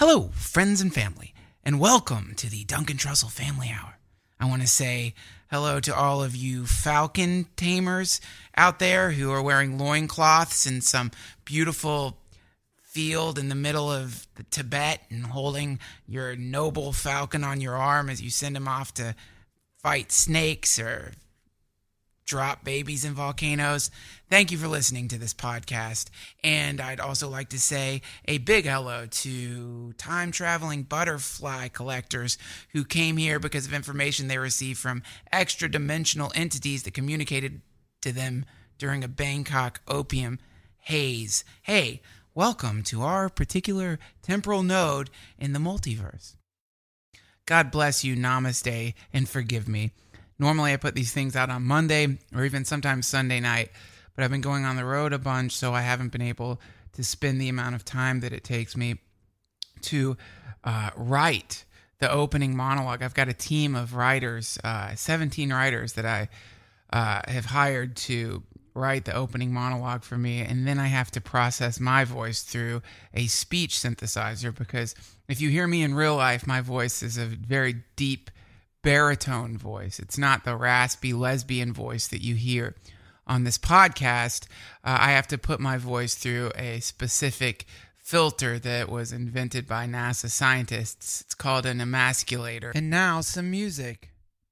Hello, friends and family, and welcome to the Duncan Trussell Family Hour. I want to say hello to all of you falcon tamers out there who are wearing loincloths in some beautiful field in the middle of the Tibet and holding your noble falcon on your arm as you send him off to fight snakes or drop babies in volcanoes. Thank you for listening to this podcast. And I'd also like to say a big hello to time-traveling butterfly collectors who came here because of information they received from extra-dimensional entities that communicated to them during a Bangkok opium haze. Hey, welcome to our particular temporal node in the multiverse. God bless you, namaste, and forgive me. Normally I put these things out on Monday or even sometimes Sunday night, but I've been going on the road a bunch, so I haven't been able to spend the amount of time that it takes me to write the opening monologue. I've got a team of writers, 17 writers that I have hired to write the opening monologue for me, and then I have to process my voice through a speech synthesizer, because if you hear me in real life, my voice is a very deep baritone voice. It's not the raspy lesbian voice that you hear on this podcast. I have to put my voice through a specific filter that was invented by NASA scientists. It's called an emasculator. And now some music.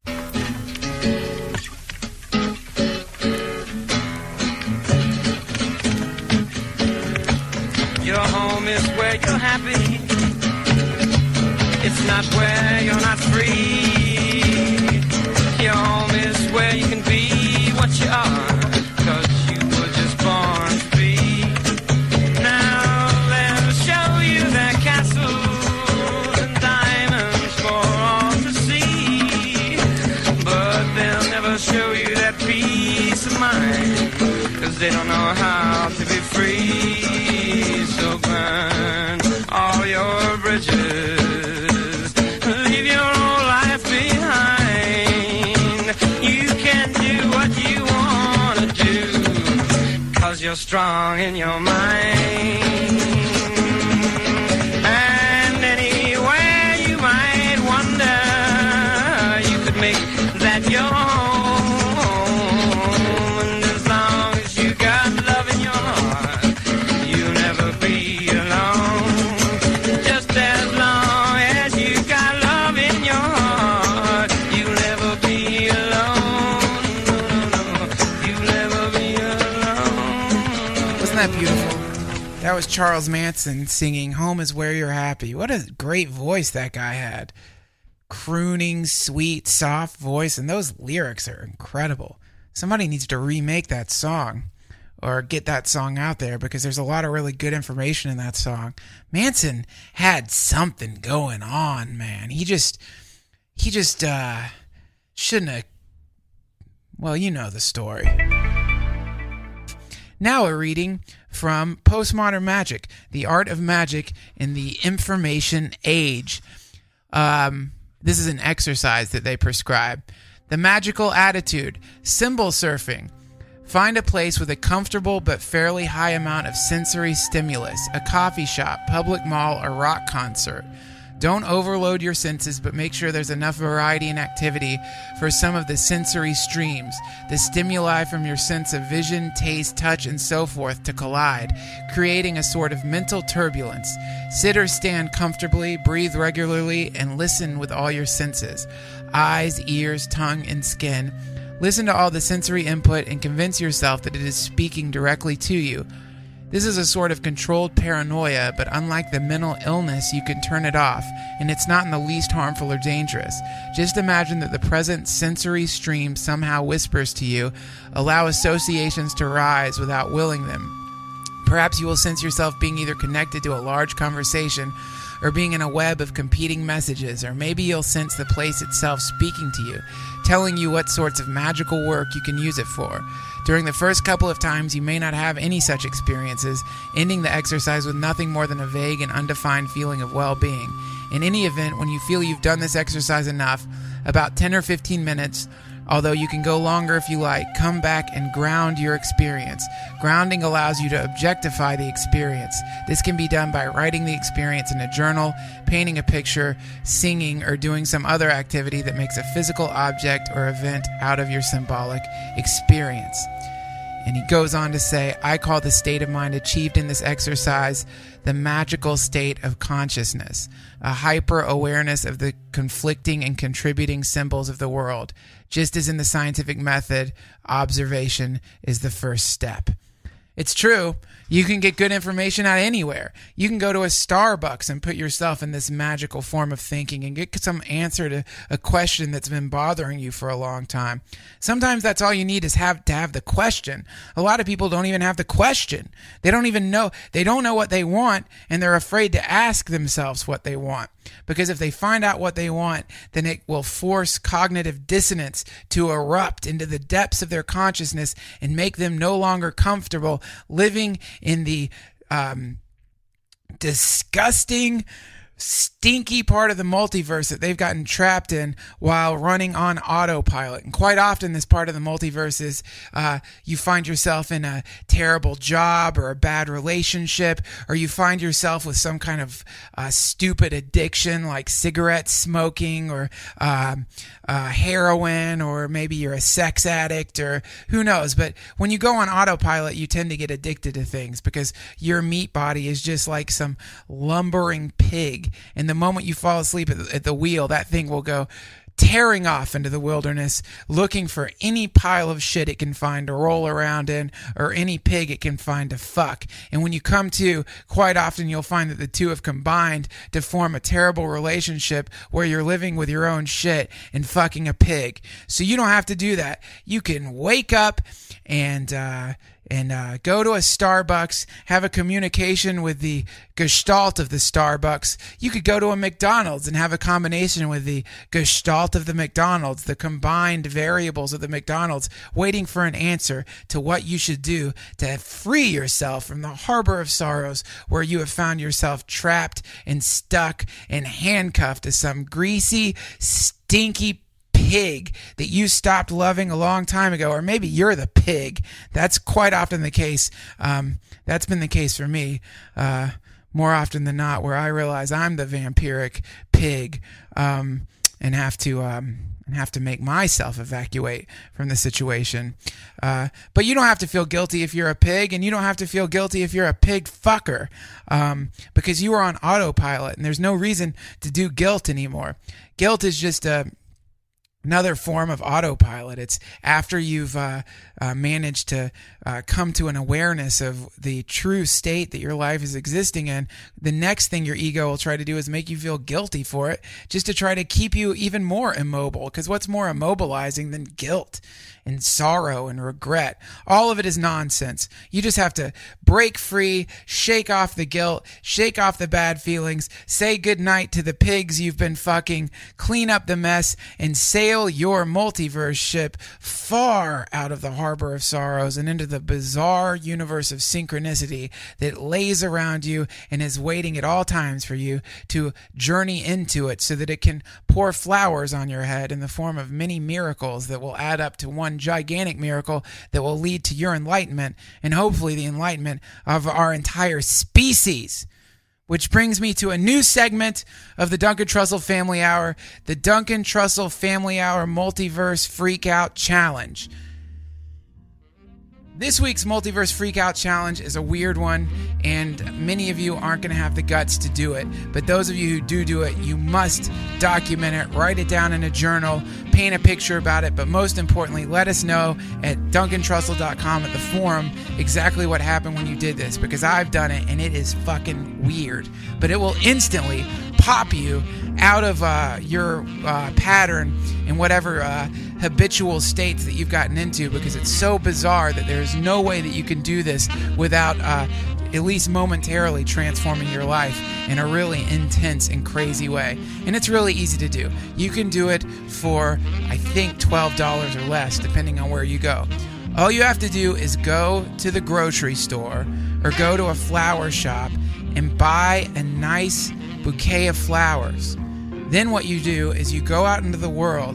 Your home is where you're happy. It's not where you're not free. Your home is where you can be what you are, 'cause you were just born to be. Now they'll show you their castles and diamonds for all to see, but they'll never show you that peace of mind, 'cause they don't know how to be free. So burn all your bridges. You're strong in your mind, and anywhere you might wander, you could make that your home. And as long as you got love in your heart, you'll never be alone. Just as long as you got love in your heart, you'll never be alone. No, you'll never be alone. Wasn't that beautiful? That was Charles Manson singing "Home is Where You're Happy." What a great voice that guy had. Crooning, sweet, soft voice, and those lyrics are incredible. Somebody needs to remake that song or get that song out there, because there's a lot of really good information in that song. Manson had something going on, man. He just shouldn't have. Well, you know the story. Now a reading from Postmodern Magic, The Art of Magic in the Information Age. This is an exercise that they prescribe. The magical attitude, symbol surfing. Find a place with a comfortable but fairly high amount of sensory stimulus, a coffee shop, public mall, or rock concert. Don't overload your senses, but make sure there's enough variety and activity for some of the sensory streams, the stimuli from your sense of vision, taste, touch, and so forth to collide, creating a sort of mental turbulence. Sit or stand comfortably, breathe regularly, and listen with all your senses. Eyes, ears, tongue, and skin. Listen to all the sensory input and convince yourself that it is speaking directly to you. This is a sort of controlled paranoia, but unlike the mental illness, you can turn it off, and it's not in the least harmful or dangerous. Just imagine that the present sensory stream somehow whispers to you. Allow associations to rise without willing them. Perhaps you will sense yourself being either connected to a large conversation or being in a web of competing messages, or maybe you'll sense the place itself speaking to you, telling you what sorts of magical work you can use it for. During the first couple of times, you may not have any such experiences, ending the exercise with nothing more than a vague and undefined feeling of well-being. In any event, when you feel you've done this exercise enough, about 10 or 15 minutes Although you can go longer if you like, come back and ground your experience. Grounding allows you to objectify the experience. This can be done by writing the experience in a journal, painting a picture, singing, or doing some other activity that makes a physical object or event out of your symbolic experience. And he goes on to say, I call the state of mind achieved in this exercise the magical state of consciousness, a hyper-awareness of the conflicting and contributing symbols of the world. Just as in the scientific method, observation is the first step. It's true. You can get good information out anywhere. You can go to a Starbucks and put yourself in this magical form of thinking and get some answer to a question that's been bothering you for a long time. Sometimes that's all you need is to have the question. A lot of people don't even have the question. They don't even know. They don't know what they want, and they're afraid to ask themselves what they want. Because if they find out what they want, then it will force cognitive dissonance to erupt into the depths of their consciousness and make them no longer comfortable living in the disgusting, stinky part of the multiverse that they've gotten trapped in while running on autopilot. And quite often this part of the multiverse is you find yourself in a terrible job or a bad relationship, or you find yourself with some kind of stupid addiction like cigarette smoking or heroin, or maybe you're a sex addict, or who knows. But when you go on autopilot, you tend to get addicted to things because your meat body is just like some lumbering pig. And the moment you fall asleep at the wheel, that thing will go tearing off into the wilderness, looking for any pile of shit it can find to roll around in, or any pig it can find to fuck. And when you come to, quite often you'll find that the two have combined to form a terrible relationship where you're living with your own shit and fucking a pig. So you don't have to do that. You can wake up and go to a Starbucks, have a communication with the gestalt of the Starbucks. You could go to a McDonald's and have a combination with the gestalt of the McDonald's, the combined variables of the McDonald's, waiting for an answer to what you should do to free yourself from the harbor of sorrows where you have found yourself trapped and stuck and handcuffed to some greasy, stinky pig that you stopped loving a long time ago. Or maybe you're the pig. That's quite often the case. That's been the case for me more often than not, where I realize I'm the vampiric pig and have to make myself evacuate from the situation. But you don't have to feel guilty if you're a pig, and you don't have to feel guilty if you're a pig fucker, because you are on autopilot, and there's no reason to do guilt anymore. Guilt is just another form of autopilot. It's after you've managed to come to an awareness of the true state that your life is existing in. The next thing your ego will try to do is make you feel guilty for it, just to try to keep you even more immobile. Because what's more immobilizing than guilt and sorrow and regret? All of it is nonsense. You just have to break free, shake off the guilt, shake off the bad feelings, say goodnight to the pigs you've been fucking, clean up the mess, and sail your multiverse ship far out of the harbor of sorrows and into the bizarre universe of synchronicity that lays around you and is waiting at all times for you to journey into it, so that it can pour flowers on your head in the form of many miracles that will add up to one gigantic miracle that will lead to your enlightenment, and hopefully the enlightenment of our entire species. Which brings me to a new segment of the Duncan Trussell Family Hour, the Duncan Trussell Family Hour Multiverse Freakout Challenge. This week's Multiverse Freakout Challenge is a weird one, and many of you aren't going to have the guts to do it. But those of you who do it, you must document it, write it down in a journal, paint a picture about it, but most importantly, let us know at DuncanTrussell.com at the forum exactly what happened when you did this, because I've done it, and it is fucking weird. But it will instantly pop you out of your pattern and whatever habitual states that you've gotten into, because it's so bizarre that there's no way that you can do this without at least momentarily transforming your life in a really intense and crazy way. And it's really easy to do. You can do it for, I think, $12 or less, depending on where you go. All you have to do is go to the grocery store or go to a flower shop and buy a nice bouquet of flowers. Then what you do is you go out into the world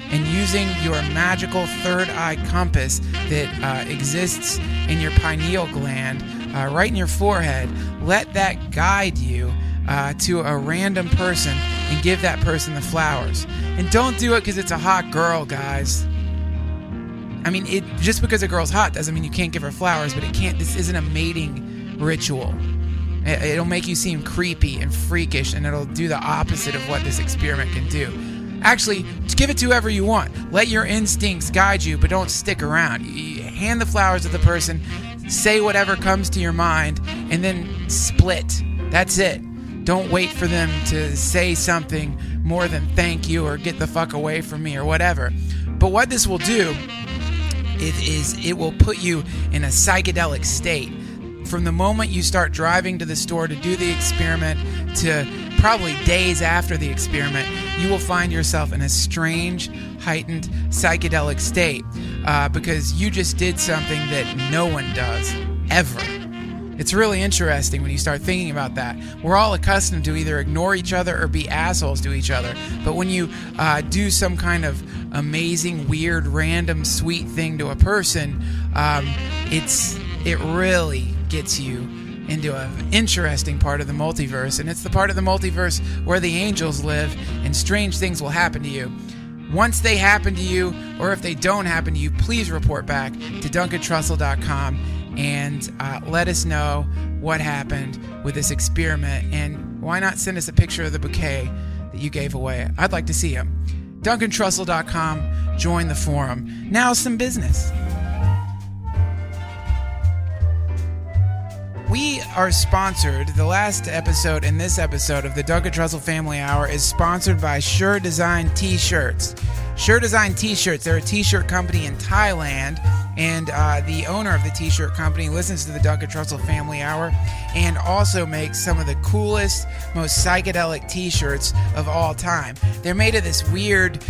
and using your magical third eye compass that exists in your pineal gland, right in your forehead, let that guide you to a random person and give that person the flowers. And don't do it because it's a hot girl, guys. I mean, just because a girl's hot doesn't mean you can't give her flowers, but this isn't a mating ritual. It'll make you seem creepy and freakish, and it'll do the opposite of what this experiment can do. Actually, just give it to whoever you want. Let your instincts guide you, but don't stick around. You hand the flowers to the person, say whatever comes to your mind, and then split. That's it. Don't wait for them to say something more than thank you or get the fuck away from me or whatever. But what this will do is it will put you in a psychedelic state. From the moment you start driving to the store to do the experiment to probably days after the experiment, you will find yourself in a strange, heightened psychedelic state because you just did something that no one does, ever. It's really interesting when you start thinking about that. We're all accustomed to either ignore each other or be assholes to each other. But when you do some kind of amazing, weird, random, sweet thing to a person, it really gets you into an interesting part of the multiverse. And it's the part of the multiverse where the angels live and strange things will happen to you. Once they happen to you, or if they don't happen to you, please report back to DuncanTrussell.com and let us know what happened with this experiment. And why not send us a picture of the bouquet that you gave away? I'd like to see them. DuncanTrussell.com. Join the forum. Now some business. We are sponsored. The last episode and this episode of the Duncan Trussell Family Hour is sponsored by Sure Design T-shirts. Sure Design T-shirts, they're a T-shirt company in Thailand, and the owner of the T-shirt company listens to the Duncan Trussell Family Hour and also makes some of the coolest, most psychedelic T-shirts of all time. They're made of this weird,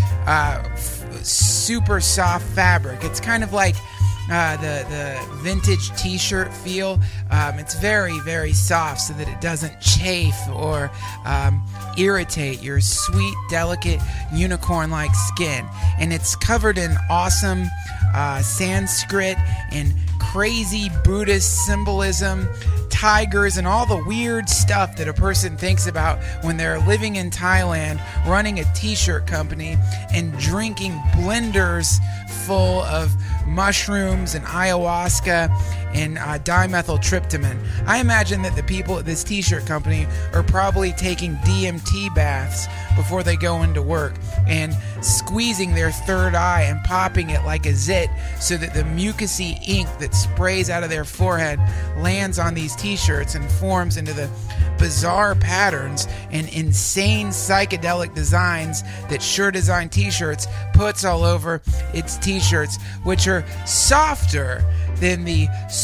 super soft fabric. It's kind of like the vintage T-shirt feel. It's very, very soft so that it doesn't chafe or irritate your sweet, delicate, unicorn-like skin. And it's covered in awesome Sanskrit and crazy Buddhist symbolism, tigers, and all the weird stuff that a person thinks about when they're living in Thailand, running a T-shirt company, and drinking blenders full of mushrooms and ayahuasca and dimethyltryptamine. I imagine that the people at this T-shirt company are probably taking DMT baths before they go into work and squeezing their third eye and popping it like a zit so that the mucousy ink that sprays out of their forehead lands on these T-shirts and forms into the bizarre patterns and insane psychedelic designs that Sure Design T-shirts puts all over its T-shirts, which are softer than the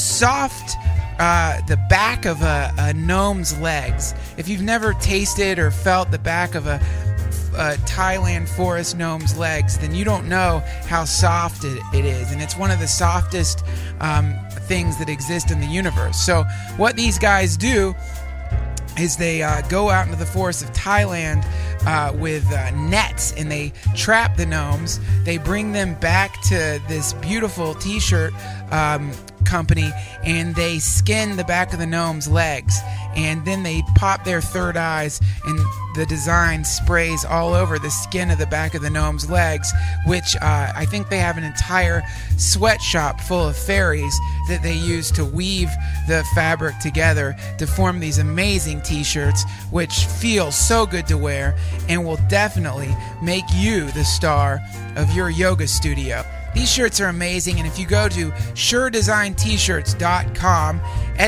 back of a gnome's legs. If you've never tasted or felt the back of a Thailand forest gnome's legs, then you don't know how soft it is. And it's one of the softest things that exist in the universe. So what these guys do is they go out into the forests of Thailand with nets, and they trap the gnomes. They bring them back to this beautiful T-shirt company, and they skin the back of the gnome's legs, and then they pop their third eyes, and the design sprays all over the skin of the back of the gnome's legs, which I think they have an entire sweatshop full of fairies that they use to weave the fabric together to form these amazing T-shirts, which feel so good to wear and will definitely make you the star of your yoga studio. These shirts are amazing, and if you go to SureDesignT-shirts.com,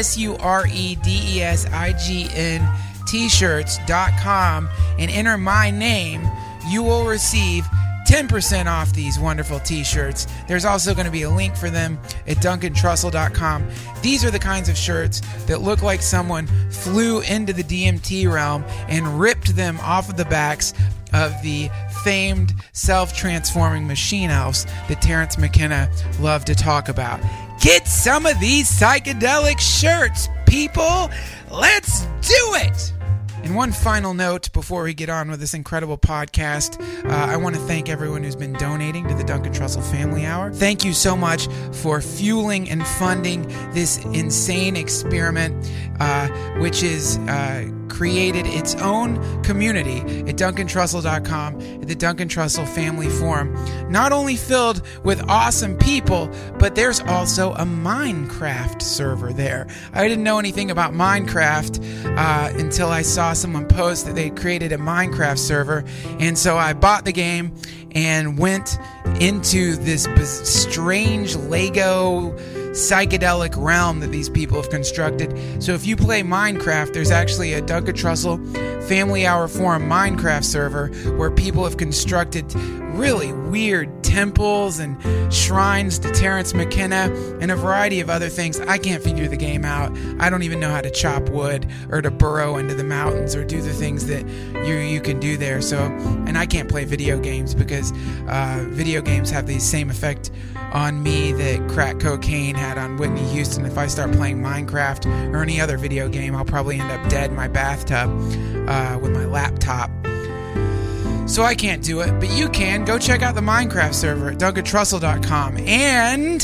SureDesign T-shirts.com, and enter my name, you will receive 10% off these wonderful T-shirts. There's also going to be a link for them at DuncanTrussell.com. These are the kinds of shirts that look like someone flew into the DMT realm and ripped them off of the backs of the famed self-transforming machine elves that Terrence McKenna loved to talk about. Get some of these psychedelic shirts, people! Let's do it! And one final note before we get on with this incredible podcast, I want to thank everyone who's been donating to the Duncan Trussell Family Hour. Thank you so much for fueling and funding this insane experiment, which is created its own community at DuncanTrussell.com, at the Duncan Trussell Family Forum. Not only filled with awesome people, but there's also a Minecraft server there. I didn't know anything about Minecraft until I saw someone post that they created a Minecraft server, and so I bought the game and went into this strange Lego psychedelic realm that these people have constructed. So if you play Minecraft, there's actually a Duncan Trussell Family Hour Forum Minecraft server where people have constructed really weird temples and shrines to Terence McKenna and a variety of other things. I can't figure the game out. I don't even know how to chop wood or to burrow into the mountains or do the things that you can do there. So, and I can't play video games because video games have the same effect on me that crack cocaine had on Whitney Houston. If I start playing Minecraft or any other video game, I'll probably end up dead in my bathtub with my laptop. So I can't do it, but you can. Go check out the Minecraft server at DuncanTrussell.com. And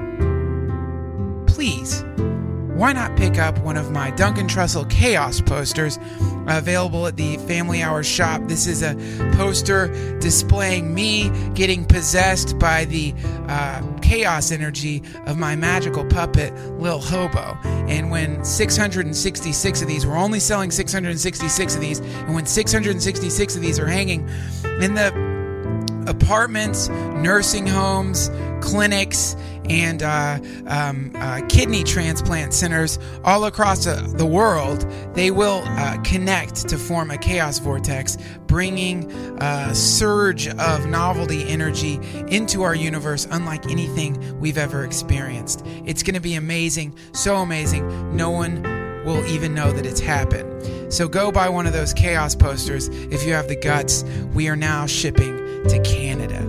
please, why not pick up one of my Duncan Trussell Chaos posters available at the Family Hour shop. This is a poster displaying me getting possessed by the chaos energy of my magical puppet, Lil Hobo. And when 666 of these, we're only selling 666 of these, and when 666 of these are hanging in the apartments, nursing homes, clinics, and kidney transplant centers all across the world, they will connect to form a chaos vortex, bringing a surge of novelty energy into our universe unlike anything we've ever experienced. It's going to be amazing, so amazing, no one will even know that it's happened. So go buy one of those chaos posters if you have the guts. We are now shipping to Canada.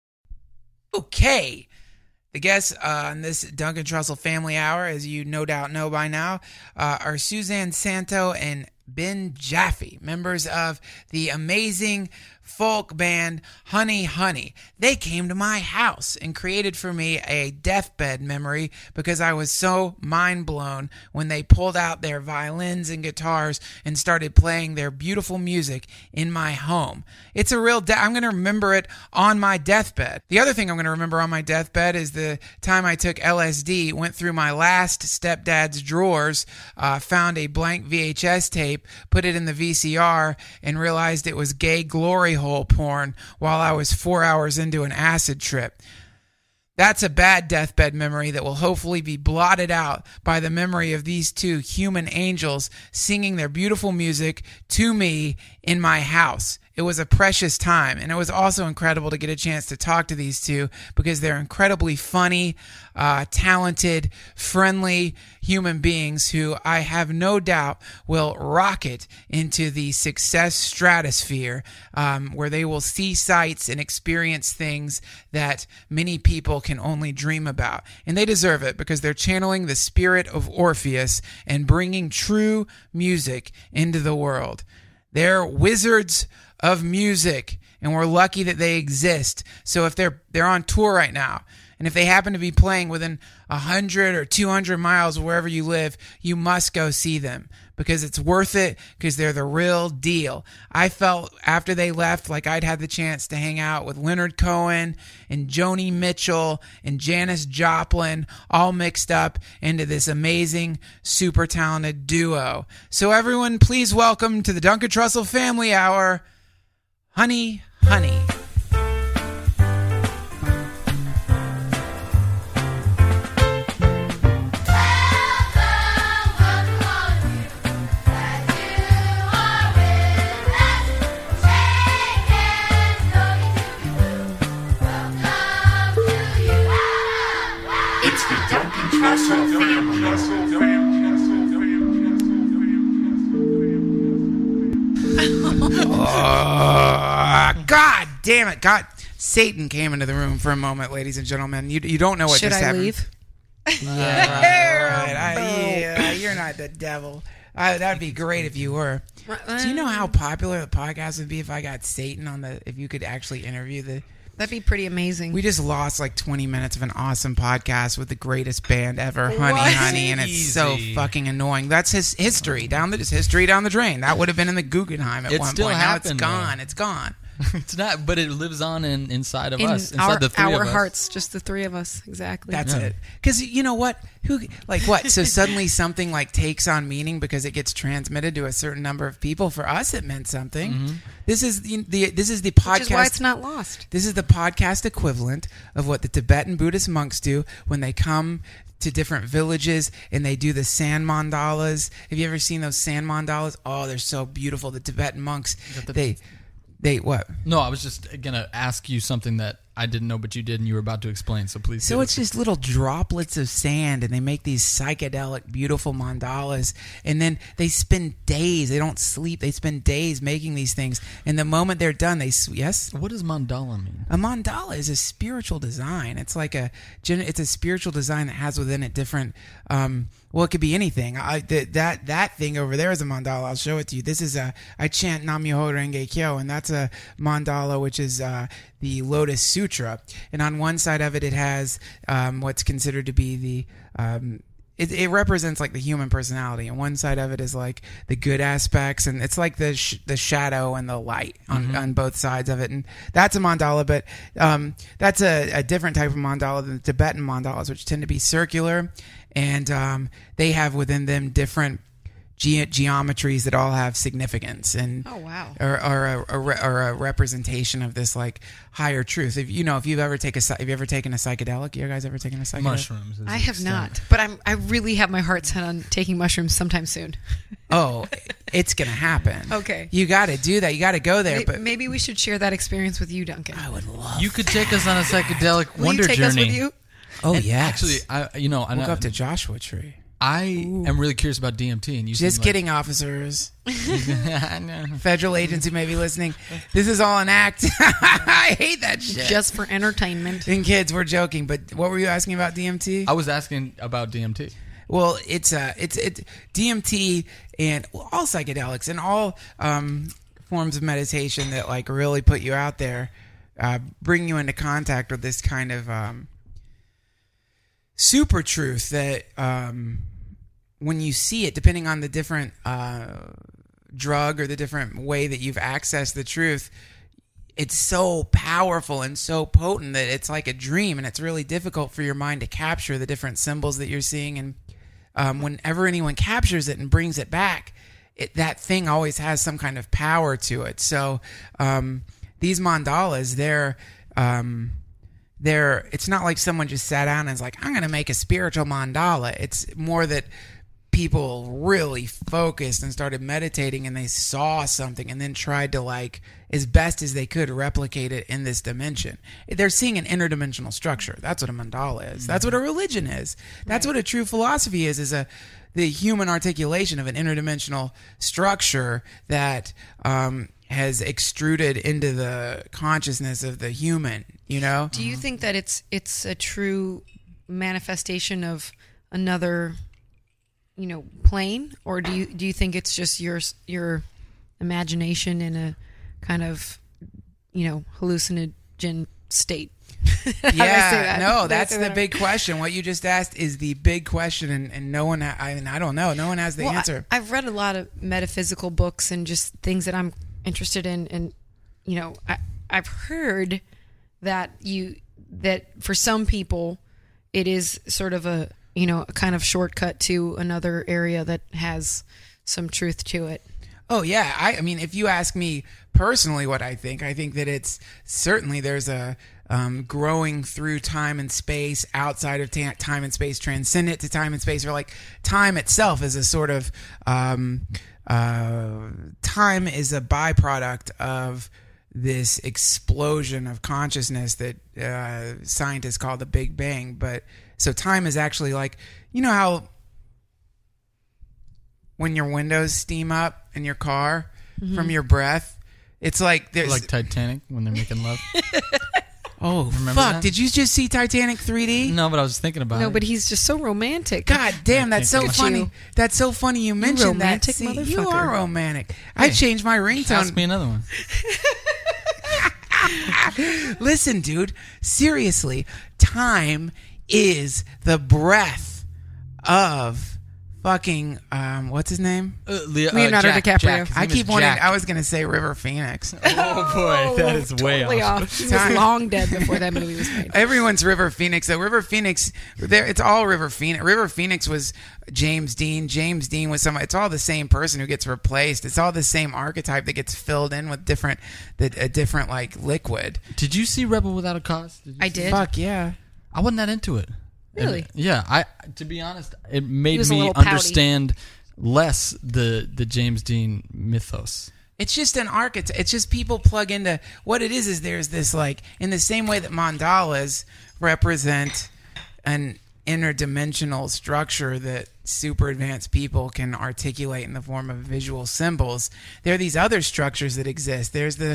Okay. The guests on this Duncan Trussell Family Hour, as you no doubt know by now, are Suzanne Santo and Ben Jaffe, members of the amazing folk band Honey Honey. They came to my house and created for me a deathbed memory because I was so mind blown when they pulled out their violins and guitars and started playing their beautiful music in my home. It's a real I'm going to remember it on my deathbed. The other thing I'm going to remember on my deathbed is the time I took LSD, went through my last stepdad's drawers, found a blank VHS tape, put it in the VCR, and realized it was gay glory hole porn while I was 4 hours into an acid trip. That's a bad deathbed memory that will hopefully be blotted out by the memory of these two human angels singing their beautiful music to me in my house. It was a precious time, and it was also incredible to get a chance to talk to these two because they're incredibly funny, talented, friendly human beings who I have no doubt will rocket into the success stratosphere where they will see sights and experience things that many people can only dream about. And they deserve it because they're channeling the spirit of Orpheus and bringing true music into the world. They're wizards of music, and we're lucky that they exist. So if they're on tour right now, and if they happen to be playing within 100 or 200 miles of wherever you live, you must go see them because it's worth it because they're the real deal. I felt after they left like I'd had the chance to hang out with Leonard Cohen and Joni Mitchell and Janis Joplin all mixed up into this amazing, super talented duo. So everyone, please welcome to the Duncan Trussell Family Hour, Honey Honey. God damn it. God, Satan came into the room for a moment, ladies and gentlemen. You don't know what just happened. Should I leave? Yeah, right. You're not the devil. That'd be great if you were. Do you know how popular the podcast would be if I got Satan on if you could actually interview the... That'd be pretty amazing. We just lost like 20 minutes of an awesome podcast with the greatest band ever, What? Honey, and it's so fucking annoying. That's his history down the drain. That would have been in the Guggenheim at It one still point. happened, Now it's gone. though. It's gone. It's not, but it lives on inside of in us, inside the three our of us. hearts, just the three of us, exactly. That's Yeah. it. Because you know what? So suddenly something like takes on meaning because it gets transmitted to a certain number of people. For us, it meant something. Mm-hmm. This is the podcast. Which is why it's not lost. This is the podcast equivalent of what the Tibetan Buddhist monks do when they come to different villages and they do the sand mandalas. Have you ever seen those sand mandalas? Oh, they're so beautiful. The Tibetan monks, they what? No, I was just gonna ask you something that I didn't know, but you did, and you were about to explain. So please. So it's just little droplets of sand, and they make these psychedelic, beautiful mandalas. And then they spend days. They don't sleep. They spend days making these things. And the moment they're done, yes. What does mandala mean? A mandala is a spiritual design. It's like it's a spiritual design that has within it different. Well, it could be anything. That thing over there is a mandala. I'll show it to you. This is I chant Nam-myoho Renge Kyo, and that's a mandala, which is the Lotus Sutra. And on one side of it, it has what's considered to be the it represents like the human personality, and one side of it is like the good aspects, and it's like the shadow and the light on both sides of it, and that's a mandala. But that's a different type of mandala than the Tibetan mandalas, which tend to be circular, and they have within them different geometries that all have significance, and Oh, wow. or a representation of this like higher truth. If you've ever taken a psychedelic, you guys ever taken a psychedelic? Mushrooms. is I the have extent. not, but I really have my heart set on taking mushrooms sometime soon. Oh, it's gonna happen. Okay. You got to do that. You got to go there. But Maybe we should share that experience with you, Duncan. I would love. You could take us on a psychedelic Will wonder you take journey. us with you? Oh And yes. Actually, we'll go up to Joshua Tree. I am really curious about DMT, and you Just seem kidding, officers. I know. Federal agents who may be listening. This is all an act. I hate that shit. Just for entertainment. And kids, we're joking. But what were you asking about DMT? I was asking about DMT. Well, it's DMT and all psychedelics and all forms of meditation that like really put you out there, bring you into contact with this kind of super truth that when you see it, depending on the different drug or the different way that you've accessed the truth, it's so powerful and so potent that it's like a dream, and it's really difficult for your mind to capture the different symbols that you're seeing. And whenever anyone captures it and brings it back, that thing always has some kind of power to it. So these mandalas, it's not like someone just sat down and is like, I'm going to make a spiritual mandala. It's more that people really focused and started meditating, and they saw something and then tried to, like, as best as they could, replicate it in this dimension. They're seeing an interdimensional structure. That's what a mandala is. That's what a religion is. That's what a true philosophy is the human articulation of an interdimensional structure that has extruded into the consciousness of the human, Do you think that it's a true manifestation of another, plane, or do you think it's just your imagination in a kind of, hallucinogen state? Yeah, no, that's the big question. What you just asked is the big question, and no one, I don't know. No one has the answer. I've read a lot of metaphysical books and just things that I'm interested in, and I've heard that for some people it is sort of a kind of shortcut to another area that has some truth to it. Oh yeah, I mean, if you ask me personally what I think that it's certainly there's a growing through time and space, outside of time and space, transcendent to time and space, or like time itself is a sort of time is a byproduct of this explosion of consciousness that scientists call the Big Bang. But so time is actually like, how when your windows steam up in your car from your breath, it's like there's Like Titanic when they're making love. Oh, Remember fuck. that? Did you just see Titanic 3D? No, but I was thinking about it. No, but he's just so romantic. God damn, that's so Look at funny. you. That's so funny you mentioned that. romantic See, you motherfucker. are romantic. I changed my ringtone. Ask me another one. Listen, dude, seriously, time is the breath of fucking, what's his name? Leonardo DiCaprio. I keep wanting, I was going to say River Phoenix. Oh boy, that is way Totally off. off. He was long dead before that movie was made. Everyone's River Phoenix. So River Phoenix, it's all River Phoenix. River Phoenix was James Dean. James Dean was it's all the same person who gets replaced. It's all the same archetype that gets filled in with a different like liquid. Did you see Rebel Without a Cause? I did. Fuck yeah. I wasn't that into it. Really? And, yeah, to be honest, it made was a me little pouty. understand less the James Dean mythos. It's just an archetype. It's just people plug into what it is there's this like in the same way that mandalas represent an interdimensional structure that super advanced people can articulate in the form of visual symbols. There are these other structures that exist. There's the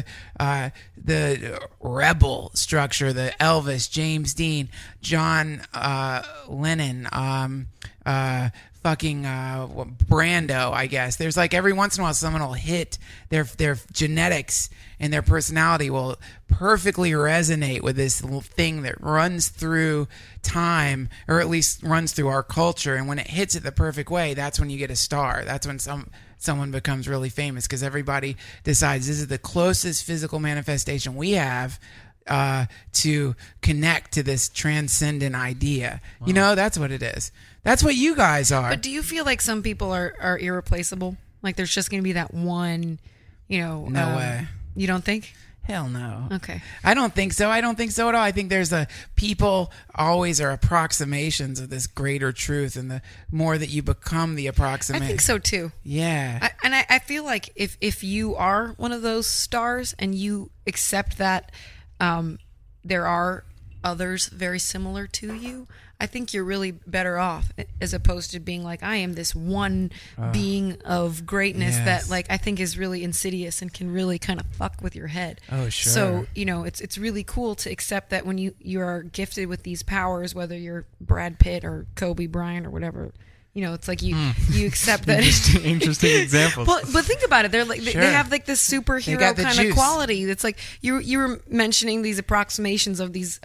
rebel structure, the Elvis, James Dean, John Lennon, fucking Brando, I guess. There's like every once in a while someone will hit their genetics and their personality will perfectly resonate with this little thing that runs through time, or at least runs through our culture. And when it hits it the perfect way, that's when you get a star. That's when someone becomes really famous, because everybody decides this is the closest physical manifestation we have to connect to this transcendent idea. Wow. You know, that's what it is. That's what you guys are. But do you feel like some people are irreplaceable? Like there's just going to be that one, No way. You don't think? Hell no. Okay. I don't think so. I don't think so at all. I think there's people always are approximations of this greater truth, and the more that you become the approximate. I think so too. Yeah. I feel like if you are one of those stars and you accept that there are others very similar to you, I think you're really better off, as opposed to being like, I am this one being of greatness that like I think is really insidious and can really kind of fuck with your head. Oh, sure. So, it's really cool to accept that when you are gifted with these powers, whether you're Brad Pitt or Kobe Bryant or whatever, it's like you accept that. Interesting example. But think about it. They're like Sure. they have like this superhero the kind juice. of quality. It's like you were mentioning these approximations of these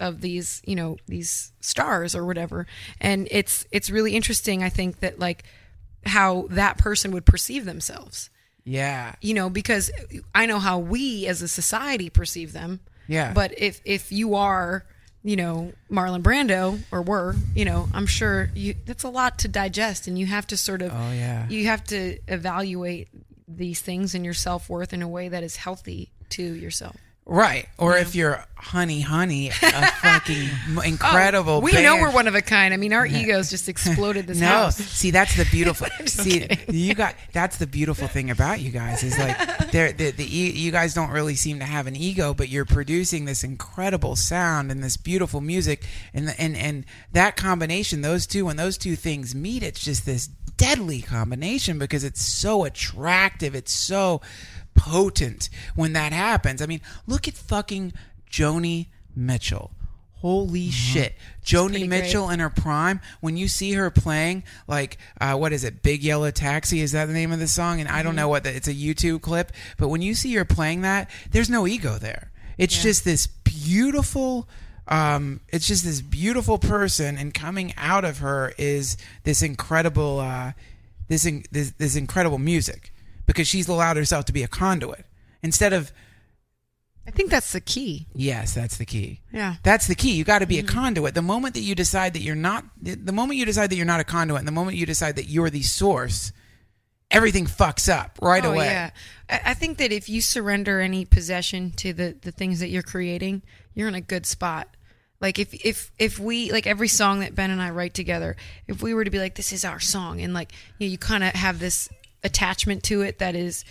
these stars or whatever, and it's really interesting. I think that like how that person would perceive themselves. Yeah. Because I know how we as a society perceive them. Yeah. But if you are Marlon Brando, or were, I'm sure that's a lot to digest, and you have to sort of, you have to evaluate these things and your self-worth in a way that is healthy to yourself. Right. Or if you're Honey, a fucking incredible we band. know we're one of a kind. I mean, our egos just exploded this house. See, that's the beautiful. That's the beautiful thing about you guys is like you guys don't really seem to have an ego, but you're producing this incredible sound and this beautiful music, and that combination, when those two things meet, it's just this deadly combination, because it's so attractive. It's so potent when that happens. I mean, look at fucking Joni Mitchell. Holy shit. Joni Mitchell great. in her prime, when you see her playing, like, what is it, Big Yellow Taxi, is that the name of the song? And I don't know what it's a YouTube clip, but when you see her playing that, there's no ego there. It's just this beautiful person, and coming out of her is this incredible this incredible music, because she's allowed herself to be a conduit instead of. I think that's the key. Yes, that's the key. Yeah, that's the key. You got to be a conduit. The moment that you decide that you're not, the moment you decide that you're not a conduit, and the moment you decide that you're the source, everything fucks up right away. Yeah, I think that if you surrender any possession to the things that you're creating, you're in a good spot. Like if we, like every song that Ben and I write together, if we were to be like, this is our song, and like you kind of have this attachment to it that is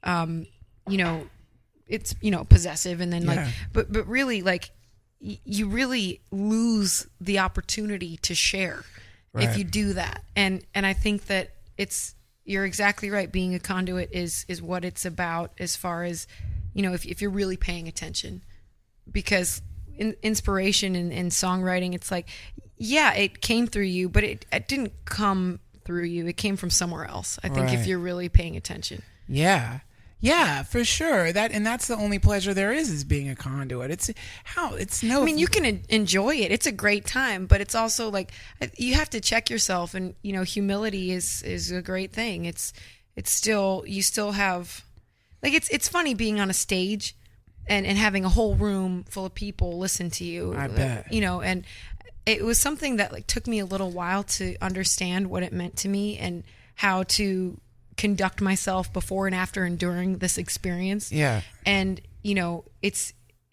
it's possessive, and then like but really like you really lose the opportunity to share if you do that, and I think that you're exactly right. Being a conduit is what it's about, as far as if you're really paying attention, because inspiration and songwriting, it's like, yeah, it came through you, but it didn't come through you. It came from somewhere else. I think if Right. you're really paying attention. Yeah. Yeah, for sure. That's the only pleasure there is being a conduit. I mean, you can enjoy it. It's a great time, but it's also like you have to check yourself, and humility is a great thing. It's still, you still have, like, it's funny being on a stage and having a whole room full of people listen to you. I bet. And it was something that like took me a little while to understand what it meant to me and how to conduct myself before and after and during this experience. Yeah. And it's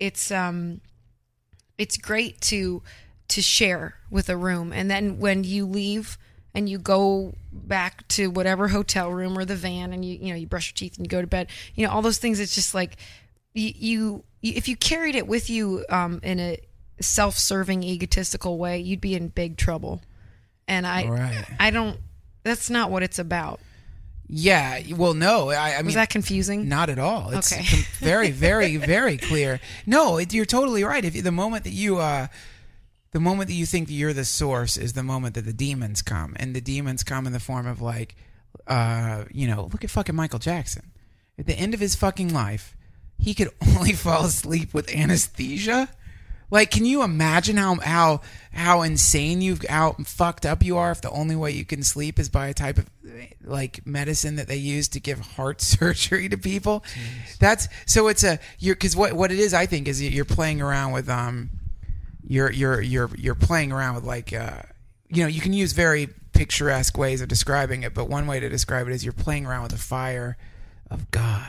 great to share with a room, and then when you leave and you go back to whatever hotel room or the van, and you brush your teeth and you go to bed, all those things, it's just like you if you carried it with you in a self-serving, egotistical way, you'd be in big trouble. And I don't, that's not what it's about. Yeah. Well, no. I mean, was that confusing? Not at all. It's Okay. very, very, very clear. No, you're totally right. If the moment that you think that you're the source is the moment that the demons come, and the demons come in the form of like, look at fucking Michael Jackson. At the end of his fucking life, he could only fall asleep with anesthesia. Like, can you imagine how insane how fucked up you are if the only way you can sleep is by a type of like medicine that they use to give heart surgery to people? Jeez. Because what it is, I think, is you're playing around with you're playing around with like you can use very picturesque ways of describing it, but one way to describe it is you're playing around with the fire of God.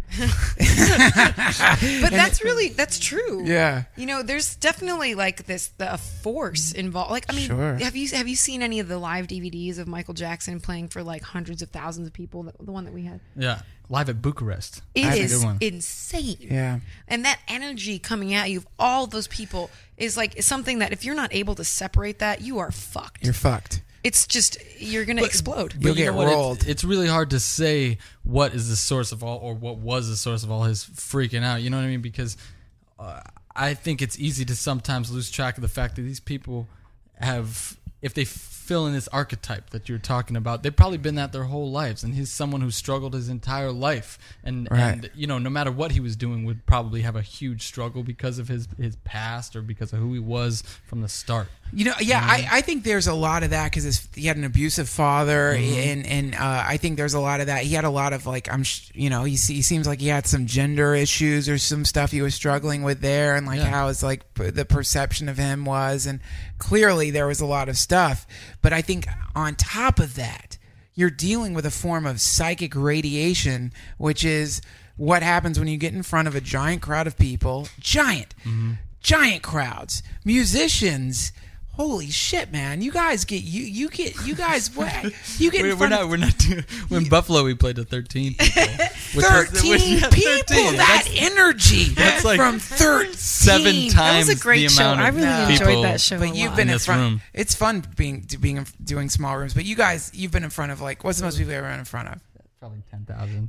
But that's true. Yeah. There's definitely like the force involved. Like, I mean, Sure. have you seen any of the live DVDs of Michael Jackson playing for like hundreds of thousands of people? The one that we had. Yeah, live at Bucharest. It That's a is good one. insane. Yeah. And that energy coming at you of all those people is like something that if you're not able to separate that, you are fucked. You're fucked. It's just, you're going to explode. You'll But you get know what? rolled. It's really hard to say what is the source of all, or what was the source of all his freaking out. You know what I mean? Because I think it's easy to sometimes lose track of the fact that these people have, if they fill in this archetype that you're talking about, they've probably been that their whole lives, and he's someone who struggled his entire life, and no matter what he was doing, would probably have a huge struggle because of his past or because of who he was from the start. I think there's a lot of that because he had an abusive father, and I think there's a lot of that. He had a lot of like, he seems like he had some gender issues or some stuff he was struggling with there, and like how his like the perception of him was, and clearly there was a lot of stuff. But I think on top of that, you're dealing with a form of psychic radiation, which is what happens when you get in front of a giant crowd of people, giant crowds, musicians. Holy shit, man! You guys get you guys. We're not doing. When Buffalo, we played to 13 people. 13 people. That energy. That's like from 13. 7 times That was a great the show. amount I of really people. enjoyed that show. But you've been in in this front. room. It's fun doing small rooms. But you've been in front of like, what's the most people you've ever been in front of? Probably 10,000.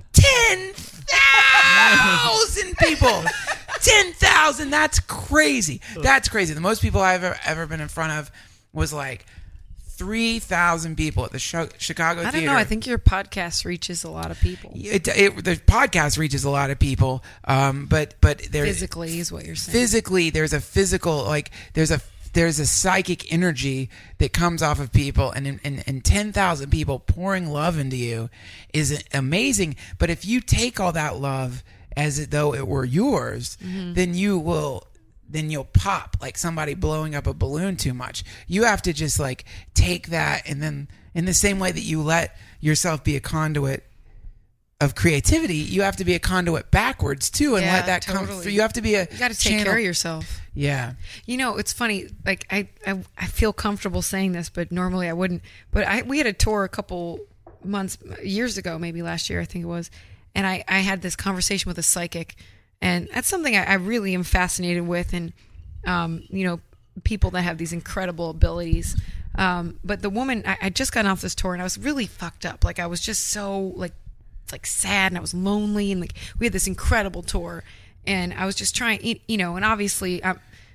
10,000 people. 10,000. That's crazy. That's crazy. The most people I've ever been in front of was like 3,000 people at the Chicago Theater. I don't know. I think your podcast reaches a lot of people. The podcast reaches a lot of people, but there Physically is what you're saying. Physically, there's a physical, like there's a psychic energy that comes off of people, and 10,000 people pouring love into you is amazing. But if you take all that love as though it were yours, then you'll pop like somebody blowing up a balloon too much. You have to just like take that, and then in the same way that you let yourself be a conduit of creativity, you have to be a conduit backwards too, and let that come through. You have to be you got to take care of yourself. Yeah. It's funny. Like I feel comfortable saying this, but normally I wouldn't. But we had a tour a couple years ago, maybe last year, I think it was. And I had this conversation with a psychic, and that's something I really am fascinated with. And, people that have these incredible abilities. But the woman, I just got off this tour, and I was really fucked up. Like I was just so like sad, and I was lonely, and like we had this incredible tour, and I was just trying, and obviously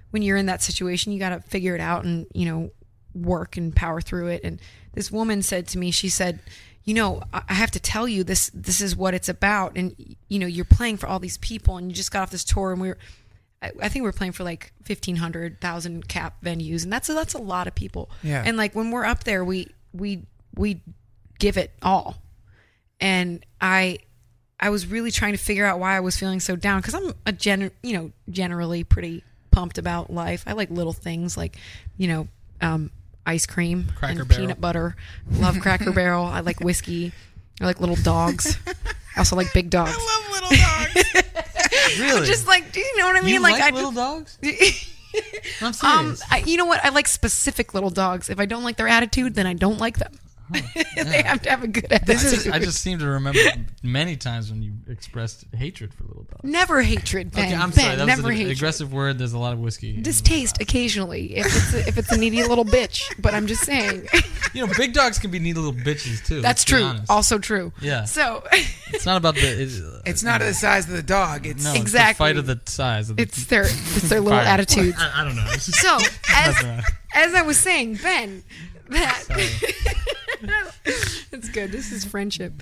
when you're in that situation, you got to figure it out and, work and power through it. And this woman said to me, she said, I have to tell you this is what it's about. And, you're playing for all these people and you just got off this tour and I think we're playing for like 1,500,000 cap venues. And that's a lot of people. Yeah. And like when we're up there, we give it all. And I was really trying to figure out why I was feeling so down. Cause I'm generally pretty pumped about life. I like little things like, ice cream Cracker and Barrel. peanut butter. Love Cracker Barrel. I like whiskey. I like little dogs. I also like big dogs. I love little dogs. Really? Just like, do you know what I mean? You like little dogs? I'm serious. you know what? I like specific little dogs. If I don't like their attitude, then I don't like them. They have to have a good attitude. I just seem to remember many times when you expressed hatred for little dogs. Never hatred, Ben. Okay, I'm Ben, sorry. That never was an hatred. aggressive word. There's a lot of whiskey. Distaste occasionally if it's a needy little bitch. But I'm just saying. Big dogs can be needy little bitches too. That's let's be true. honest. Also true. Yeah. So It's not about the. It's not the size of the dog. It's No, Exactly. It's the fight of the size of the. it's their little Fire. attitude. I don't know. So That's right. as I was saying, Ben, that it's good. This is friendship.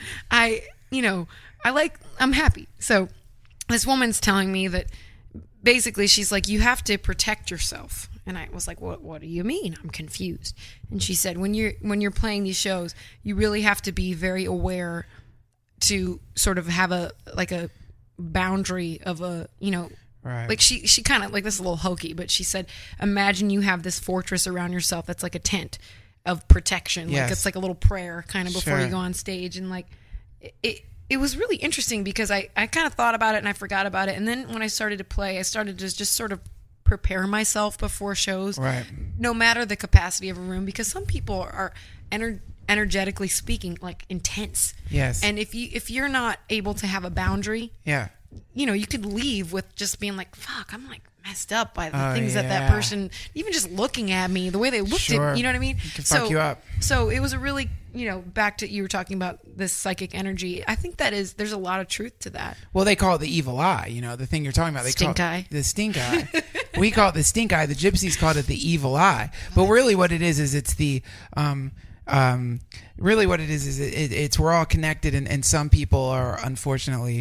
I'm happy. So this woman's telling me that basically she's like, you have to protect yourself. And I was like, what do you mean? I'm confused. And she said, when you're playing these shows, you really have to be very aware to sort of have a boundary of right. like she kind of like this is a little hokey, but she said, imagine you have this fortress around yourself that's like a tent of protection. Yes. Like it's like a little prayer kind of before Sure. you go on stage. And like it was really interesting because I kind of thought about it and I forgot about it. And then when I started to play, I started to just sort of prepare myself before shows, Right. no matter the capacity of a room, because some people are energetically speaking like intense. Yes. And if you're not able to have a boundary, Yeah. you could leave with just being like, fuck, I'm like messed up by the Oh, things that yeah. person, even just looking at me, the way they looked Sure. at, you know what I mean? It can fuck you up. So it was a really, back to, you were talking about this psychic energy. I think there's a lot of truth to that. Well, they call it the evil eye. The thing you're talking about. They Stink call eye. it the stink eye. We call it the stink eye. The gypsies called it the evil eye. But really, what it is it's the really what it is it's we're all connected, and some people are unfortunately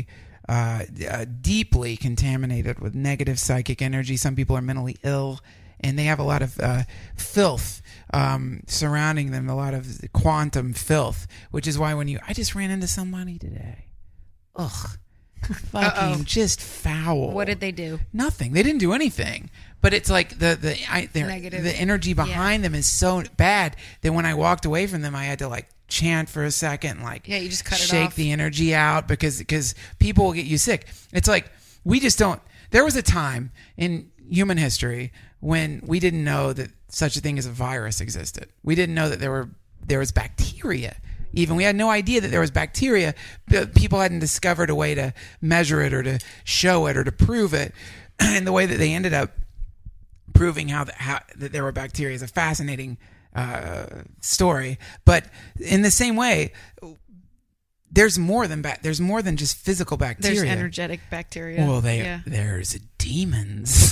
deeply contaminated with negative psychic energy. Some people are mentally ill, and they have a lot of filth surrounding them, a lot of quantum filth, which is why I just ran into somebody today. Ugh. Fucking just foul. What did they do? Nothing. They didn't do anything. But it's like the Negative. the energy behind them is so bad that when I walked away from them, I had to like chant for a second, like Yeah, you just cut it shake off. the energy out because people will get you sick. It's like we just don't. There was a time in human history when we didn't know that such a thing as a virus existed. We didn't know that there was bacteria. Even we had no idea that there was bacteria. People hadn't discovered a way to measure it or to show it or to prove it. And the way that they ended up proving how that there were bacteria is a fascinating story. But in the same way, there's more than just physical bacteria. There's energetic bacteria. Well, there's demons.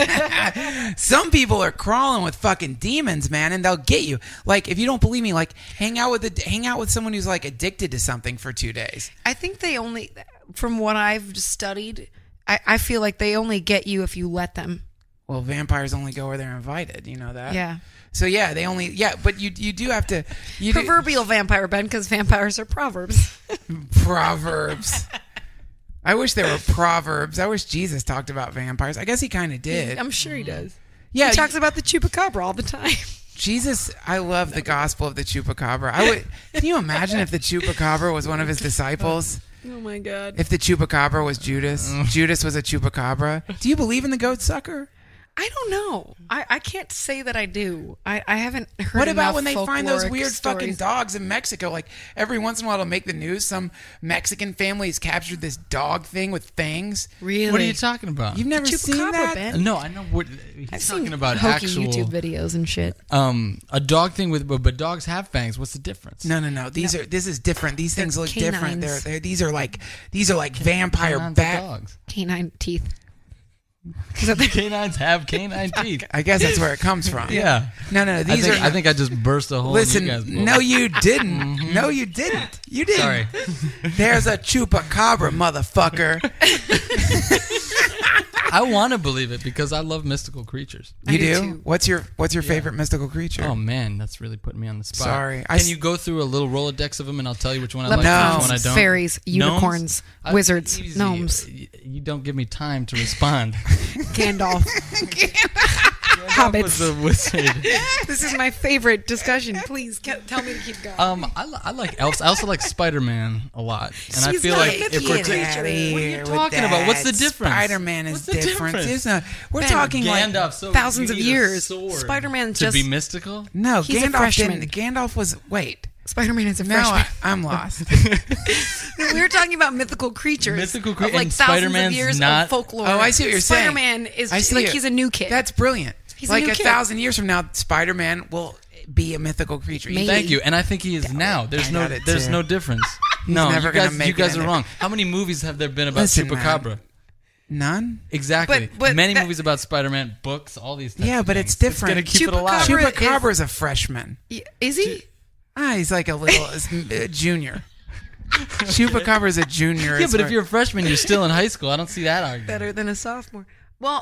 Some people are crawling with fucking demons, man, and they'll get you. Like, if you don't believe me, like hang out with someone who's like addicted to something for 2 days. I think they only, from what I've studied, I feel like they only get you if you let them. Well, vampires only go where they're invited. You know that? Yeah. So yeah, but you do have to. Proverbial vampire, Ben, because vampires are proverbs. Proverbs. I wish there were proverbs. I wish Jesus talked about vampires. I guess he kind of did. I'm sure he does. Yeah, He talks about the chupacabra all the time. Jesus, I love the gospel of the chupacabra. Can you imagine if the chupacabra was one of his disciples? Oh my God. If the chupacabra was Judas, Judas was a chupacabra. Do you believe in the goat sucker? I don't know. I can't say that I do. I haven't heard. What about enough when they find those folkloric weird fucking stories. dogs in Mexico? Like every once in a while, it'll make the news. Some Mexican family has captured this dog thing with fangs. Really? What are you talking about? You've never seen Chupacabra, that? Ben. No, I know what he's I've talking seen about. hokey Actual YouTube videos and shit. a dog thing but dogs have fangs. What's the difference? No. This is different. These things look different. canines. These are like vampire Canines are bat. dogs. Canine teeth. Is that the- Canines have canine teeth. I guess that's where it comes from. Yeah. No. These I think I just burst a hole Listen, in you guys. no, you didn't. No, you didn't. You didn't. Sorry. There's a chupacabra, motherfucker. I want to believe it because I love mystical creatures. You do do? too. What's your favorite mystical creature? Oh man, that's really putting me on the spot. Sorry. Can you go through a little Rolodex of them and I'll tell you which one I like Leprechauns, and which one I don't? fairies, unicorns, Gnomes? wizards, Easy. gnomes, You don't give me time to respond. Gandalf, That was hobbits. the wizard. This is my favorite discussion. Please tell me to keep going. I like elves. I also like Spider-Man a lot, and I He's feel not like a if mythical we're creature. Get outta What are you here with talking about? What's the that. difference? Spider-Man is What's the different. difference? There's no- we're Ben, talking like Gandalf, so thousands you of need a years. sword Spider-Man's to just be mystical. no. He's a Gandalf freshman. didn't. Gandalf was wait. Spider-Man is a Now freshman. I'm lost. We were talking about mythical creatures. Mythical of crea- like and thousands Spider-Man's of years not- of folklore. Oh, I see what you're saying. Spider-Man is I see like it. he's a new kid. That's brilliant. He's a like new a kid. 1,000 years from now, Spider-Man will be a mythical creature. Maybe. Thank you, and I think he is now. There's I no, got it, there's too. no difference. No, never you gonna guys, make you guys it are in wrong. How many movies have there been about Listen, man. Chupacabra? None. Exactly. But Many that- movies about Spider-Man, books, all these. Types Yeah, of but things. it's different. It's gonna keep it alive. Chupacabra- Chupacabra is a freshman. Is he? He's like a little junior. Chupacabra is a junior. Yeah, as but far- if you're a freshman, you're still in high school. I don't see that argument. Better than a sophomore. Well,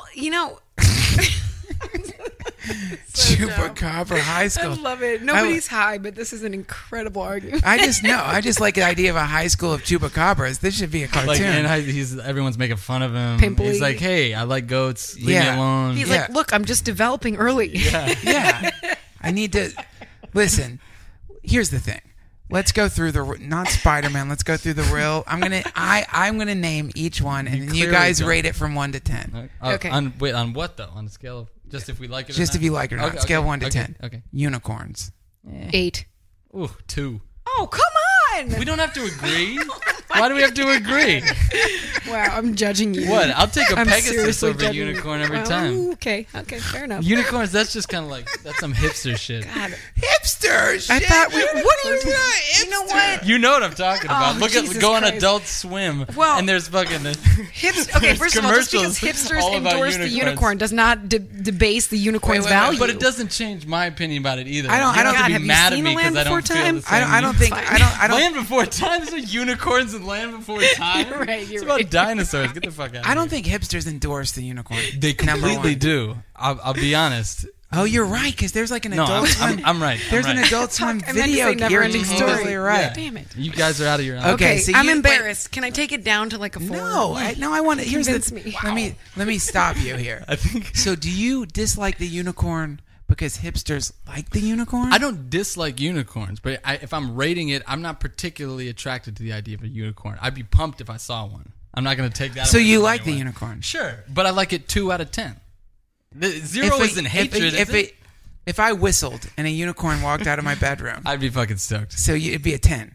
Chupacabra high I school. love it. Nobody's high, but this is an incredible argument. I just like the idea of a high school of chupacabras. This should be a cartoon. Like, and everyone's making fun of him. Pimply. He's like, "Hey, I like goats. Leave Yeah. me alone." He's Yeah. like, look, I'm just developing early. Yeah. I need to listen. Here's the thing. Let's go through not Spider-Man. Let's go through the real. I'm gonna name each one, and then you clearly guys don't. rate it from 1 to 10. Okay. On what though? On a scale of just if we like it. Just or if you like it or not. Okay, Scale okay, 1 to okay, 10. Okay. Unicorns. 8. Ooh, 2. Oh, come on! We don't have to agree. Why do we have to agree? Wow, I'm judging you. What? I'll take a I'm Pegasus seriously over a judging you. unicorn every Well, time. Okay, fair enough. Unicorns, that's just kind of like, that's some hipster shit. God. Hipsters. I thought what are you doing? You know what? You know what I'm talking about. Look Jesus go on Christ. Adult Swim, Well- and there's fucking Okay, first of all, just because commercials hipsters all about endorse the unicorns. unicorn does not debase the unicorn's Wait, wait, wait, value. But it doesn't change my opinion about it either. I don't- You I don't- have God, to have be you mad at seen me The because Land I don't Before feel Time? the same. I don't think. I don't. Land Before Time. There's no unicorns in Land Before Time. You're right, It's you're about right. dinosaurs. Get the fuck out of here. I don't think hipsters endorse the unicorn. They Number completely one. do. I'll be honest. Oh, you're right, because there's like an No, Adult Swim. I'm right. There's I'm an right. Adult Swim I meant to video. say Never Ending You're Story. totally right. Yeah. Damn it. You guys are out of your Okay, Okay, so I'm you- embarrassed. Can I take it down to like a 4? No, I want to. Here's Convince the. me. Let me stop you here. I think So, do you dislike the unicorn because hipsters like the unicorn? I don't dislike unicorns, but if I'm rating it, I'm not particularly attracted to the idea of a unicorn. I'd be pumped if I saw one. I'm not going to take that. So away you from like the anyone. unicorn? Sure, but I like it 2 out of 10. The zero isn't hatred. If I whistled and a unicorn walked out of my bedroom, I'd be fucking stoked. so it'd be a 10.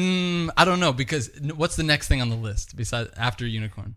I don't know because what's the next thing on the list besides after unicorn?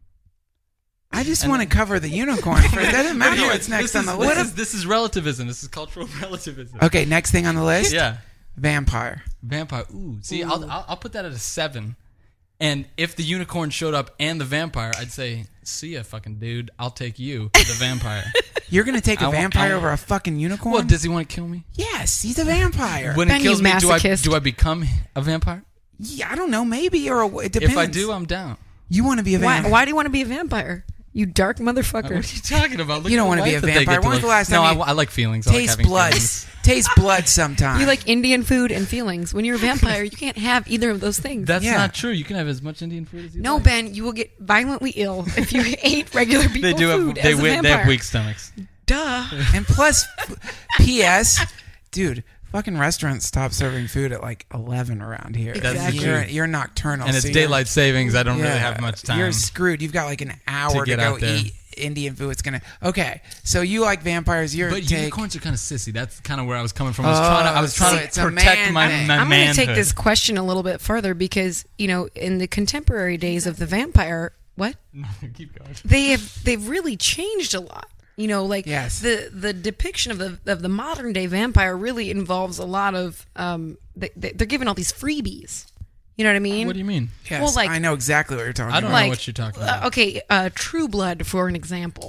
I just want to cover the unicorn. It doesn't matter Here, what's next this on the is- list. This is relativism. This is cultural relativism. Okay, next thing on the list. Yeah, Vampire. vampire. Ooh, see, I'll put that at a 7. And if the unicorn showed up and the vampire, I'd say, "See ya, fucking dude. I'll take you, the vampire." You're gonna take a I want- vampire over a fucking unicorn? Well, does he want to kill me? Yes, he's a vampire. When Ben, it kills you me, masochist. do I become a vampire? Yeah, I don't know, maybe it depends. If I do, I'm down. you want to be a vampire. Why do you want to be a vampire? You dark motherfucker. What are you talking about? Look You at don't the wanna be life a that they vampire. get to When's the live. last No, time you I like feelings. I like Taste having blood. feelings. Taste blood sometime. You like Indian food and feelings. When you're a vampire, you can't have either of those things. That's Yeah. not true. You can have as much Indian food as you No, like. Ben, you will get violently ill if you ate regular people They do have. food They as a vampire. have weak stomachs. Duh. And plus, P.S. Dude, fucking restaurants stop serving food at like 11 around here. Exactly. You're nocturnal. And it's so you're- daylight savings. I don't really yeah, have much time. You're screwed. You've got like an hour to get go out there. eat Indian food. It's gonna. Okay, so you like vampires? You're But take. unicorns are kind of sissy. That's kind of where I was coming from. I was so trying it's to a protect man my thing. my I'm going to take manhood. this question a little bit further because, in the contemporary days of the vampire, what? Keep going. They've really changed a lot. Like Yes. the depiction of the modern day vampire really involves a lot of they're given all these freebies. You know what I mean? What do you mean? Yes, well, like- I know exactly what you're talking I don't about. know what you're talking about. Okay, True Blood, for an example.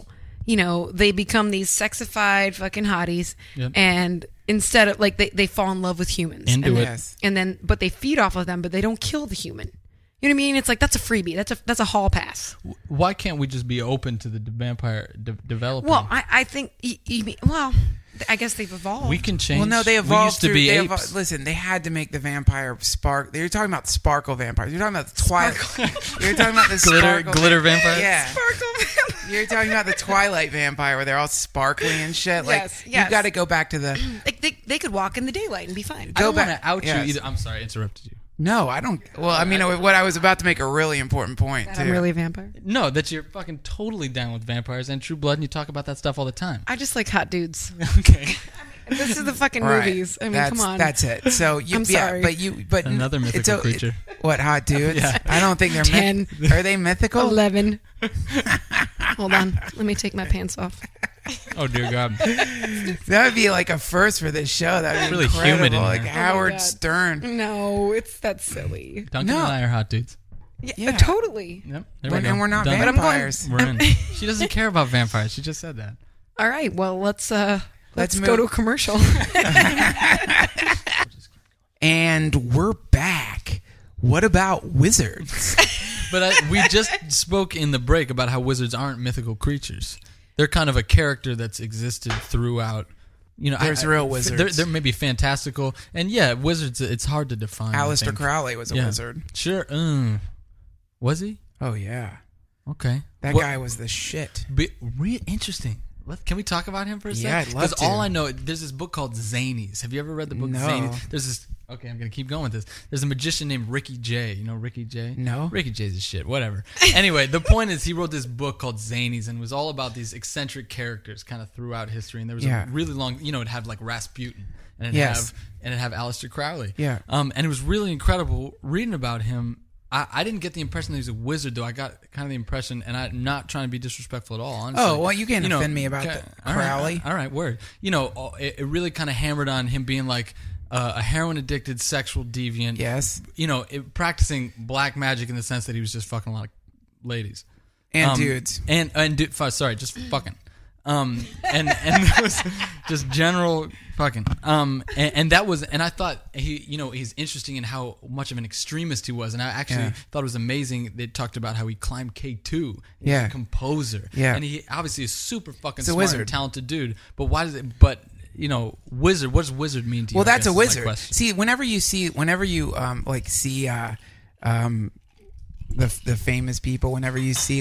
they become these sexified fucking hotties, Yep. and instead of like they fall in love with humans, Into and it. Yes. and then but they feed off of them, but they don't kill the human. You know what I mean? It's like that's a freebie. That's a hall pass. Why can't we just be open to the vampire developing? Well, I think I guess they've evolved. we can change. Well, no, they We evolved used to through. be They apes. listen, they had to make the vampire spark. You're talking about sparkle vampires. You're talking about the Twilight. You're talking about the sparkle glitter vampires? Yeah. Sparkle. You're talking about the Twilight vampire where they're all sparkly and shit. Like Yes, you yes. got to go back to the. They could walk in the daylight and be fine. I don't Go want back- to out yes. you either. I'm sorry, I interrupted you. No, I don't. Well, I mean, what I was about to make a really important point That too. I'm really a vampire. No, that you're fucking totally down with vampires and True Blood, and you talk about that stuff all the time. I just like hot dudes. Okay. This is the fucking All right. movies. I mean, that's, come on. That's it. So you, I'm yeah, sorry. but Another mythical it's creature. What hot dudes? Yeah. I don't think they're 10. Are they mythical? 11. Hold on. Let me take my pants off. Oh dear God. That would be like a first for this show. That would be Really incredible. humid in like here. Howard God. Stern. No, that's silly. Duncan No. and I are hot dudes. Yeah, Yeah. totally. Yep. And we're not Done. But I'm going- vampires. We're in. She doesn't care about vampires. She just said that. All right. Well, let's Let's go move- to a commercial. And we're back. What about wizards? But we just spoke in the break about how wizards aren't mythical creatures. They're kind of a character that's existed throughout. There's real wizards. They're maybe fantastical, and yeah, wizards. It's hard to define. I Aleister think. Crowley was a Yeah. wizard. Sure. Was he? Oh yeah, Okay. that What- guy was the shit. Interesting. Can we talk about him for a second? Yeah, I'd love to. all I know, there's this book called Zanies. Have you ever read the book No. Zanies? There's this. Okay, I'm gonna keep going with this. There's a magician named Ricky Jay. You know Ricky Jay? No. Ricky Jay's a shit. Whatever. Anyway, the point is he wrote this book called Zanies and it was all about these eccentric characters kind of throughout history. And there was Yeah. a really long. It'd have like Rasputin and it'd Yes. have Aleister Crowley. Yeah. And it was really incredible reading about him. I didn't get the impression that he was a wizard, though. I got kind of the impression, and I'm not trying to be disrespectful at all, honestly. Oh, well, you can't offend me about okay, the Crowley. All right, word. It really kind of hammered on him being like a heroin-addicted sexual deviant. Yes. Practicing black magic in the sense that he was just fucking a lot of ladies. And dudes. Sorry, just fucking. And that was just general fucking. And that was, and I thought he's interesting in how much of an extremist he was, and I actually Yeah. thought it was amazing. They talked about how he climbed K2. He's Yeah. a composer. Yeah. and he obviously is super fucking He's a smart wizard. and talented dude. But why does it? But wizard. What does wizard mean to you? Well, I that's guess a is my wizard. question. See, whenever you see the famous people, whenever you see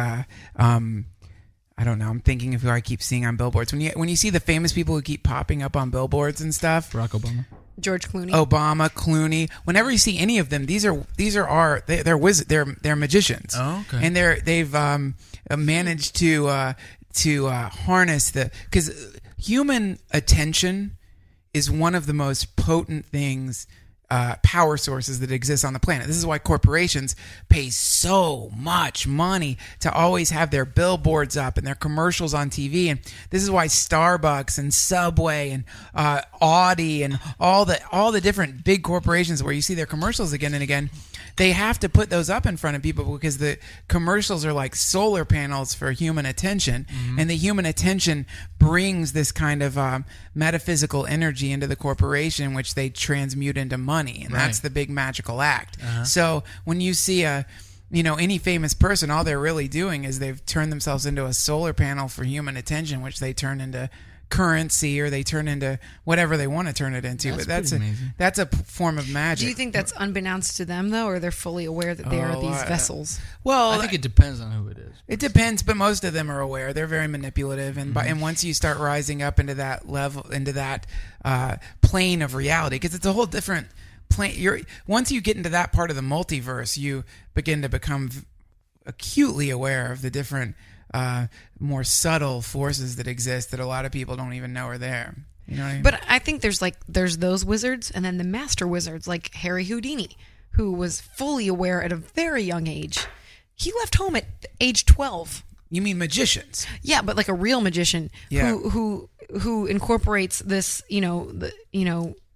I don't know. I'm thinking of who I keep seeing on billboards. When you see the famous people who keep popping up on billboards and stuff, Barack Obama. George Clooney. Obama, Clooney. Whenever you see any of them, they're wizards. They're magicians. Oh, okay. And they've managed to harness because human attention is one of the most potent things. Power sources that exist on the planet. This is why corporations pay so much money to always have their billboards up and their commercials on TV. And this is why Starbucks and Subway and Audi and all the different big corporations where you see their commercials again and again, they have to put those up in front of people because the commercials are like solar panels for human attention, and the human attention brings this kind of metaphysical energy into the corporation, which they transmute into money, and that's the big magical act. So when you see any famous person, all they're really doing is they've turned themselves into a solar panel for human attention, which they turn into currency or they turn into whatever they want to turn it into. That's But pretty amazing. that's a form of magic. Do you think that's unbeknownst to them, though, or they're fully aware that they are these vessels? Well, I think it depends on who it is. it depends, but most of them are aware. They're very manipulative, and and once you start rising up into that level, into that plane of reality, because it's a whole different plane. Once you get into that part of the multiverse, you begin to become acutely aware of the different, more subtle forces that exist that a lot of people don't even know are there. You know what I mean? But I think there's those wizards, and then the master wizards like Harry Houdini, who was fully aware at a very young age. He left home at age 12. You mean magicians? Yeah, but like a real magician Yeah. who incorporates this,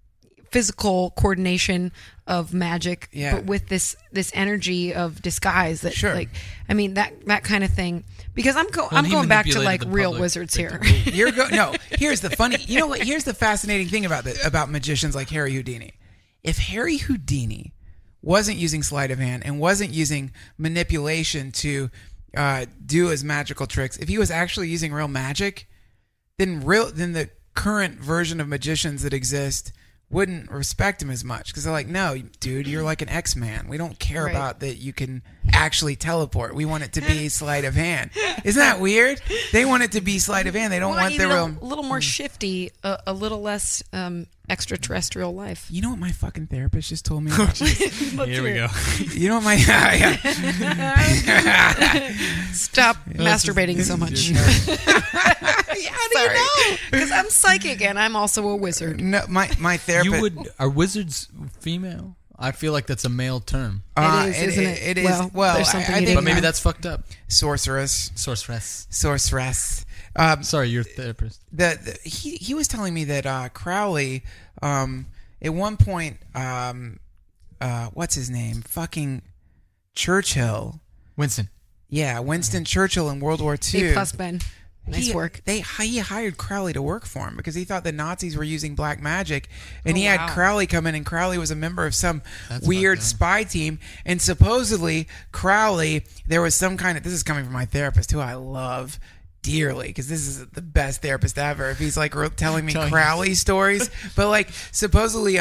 physical coordination of magic, Yeah. but with this energy of disguise. That, Sure. like, I mean, that kind of thing. Because I'm he going back to manipulated like the real public wizards to here. believe. No, here's the funny. You know what? Here's the fascinating thing about magicians like Harry Houdini. If Harry Houdini wasn't using sleight of hand and wasn't using manipulation to do his magical tricks, if he was actually using real magic, then the current version of magicians that exist wouldn't respect him as much, because they're like, no, dude, you're like an X-Man. We don't care Right. about that you can actually teleport. We want it to be sleight of hand. Isn't that weird? They want it to be sleight of hand. They don't want the even real. a little more shifty, a little less extraterrestrial life. You know what my fucking therapist just told me? Here we go. You know what my Stop masturbating so much. Sorry, because I'm psychic and I'm also a wizard. No, my therapist. Are wizards female? I feel like that's a male term. It is, isn't it? It is. Well, there's something I you think But maybe know. that's fucked up. sorceress. Sorceress. Sorry, you're a therapist. He was telling me that Crowley, at one point, what's his name? Fucking Churchill. Winston. Yeah, Winston Churchill in World War II. A+ Ben. Nice work. He hired Crowley to work for him because he thought the Nazis were using black magic, and he wow. had Crowley come in, and Crowley was a member of some That's weird fucked up. spy team, and supposedly Crowley, there was some kind of, this is coming from my therapist, who I love dearly, because this is the best therapist ever, if he's like telling me Crowley stories, but like supposedly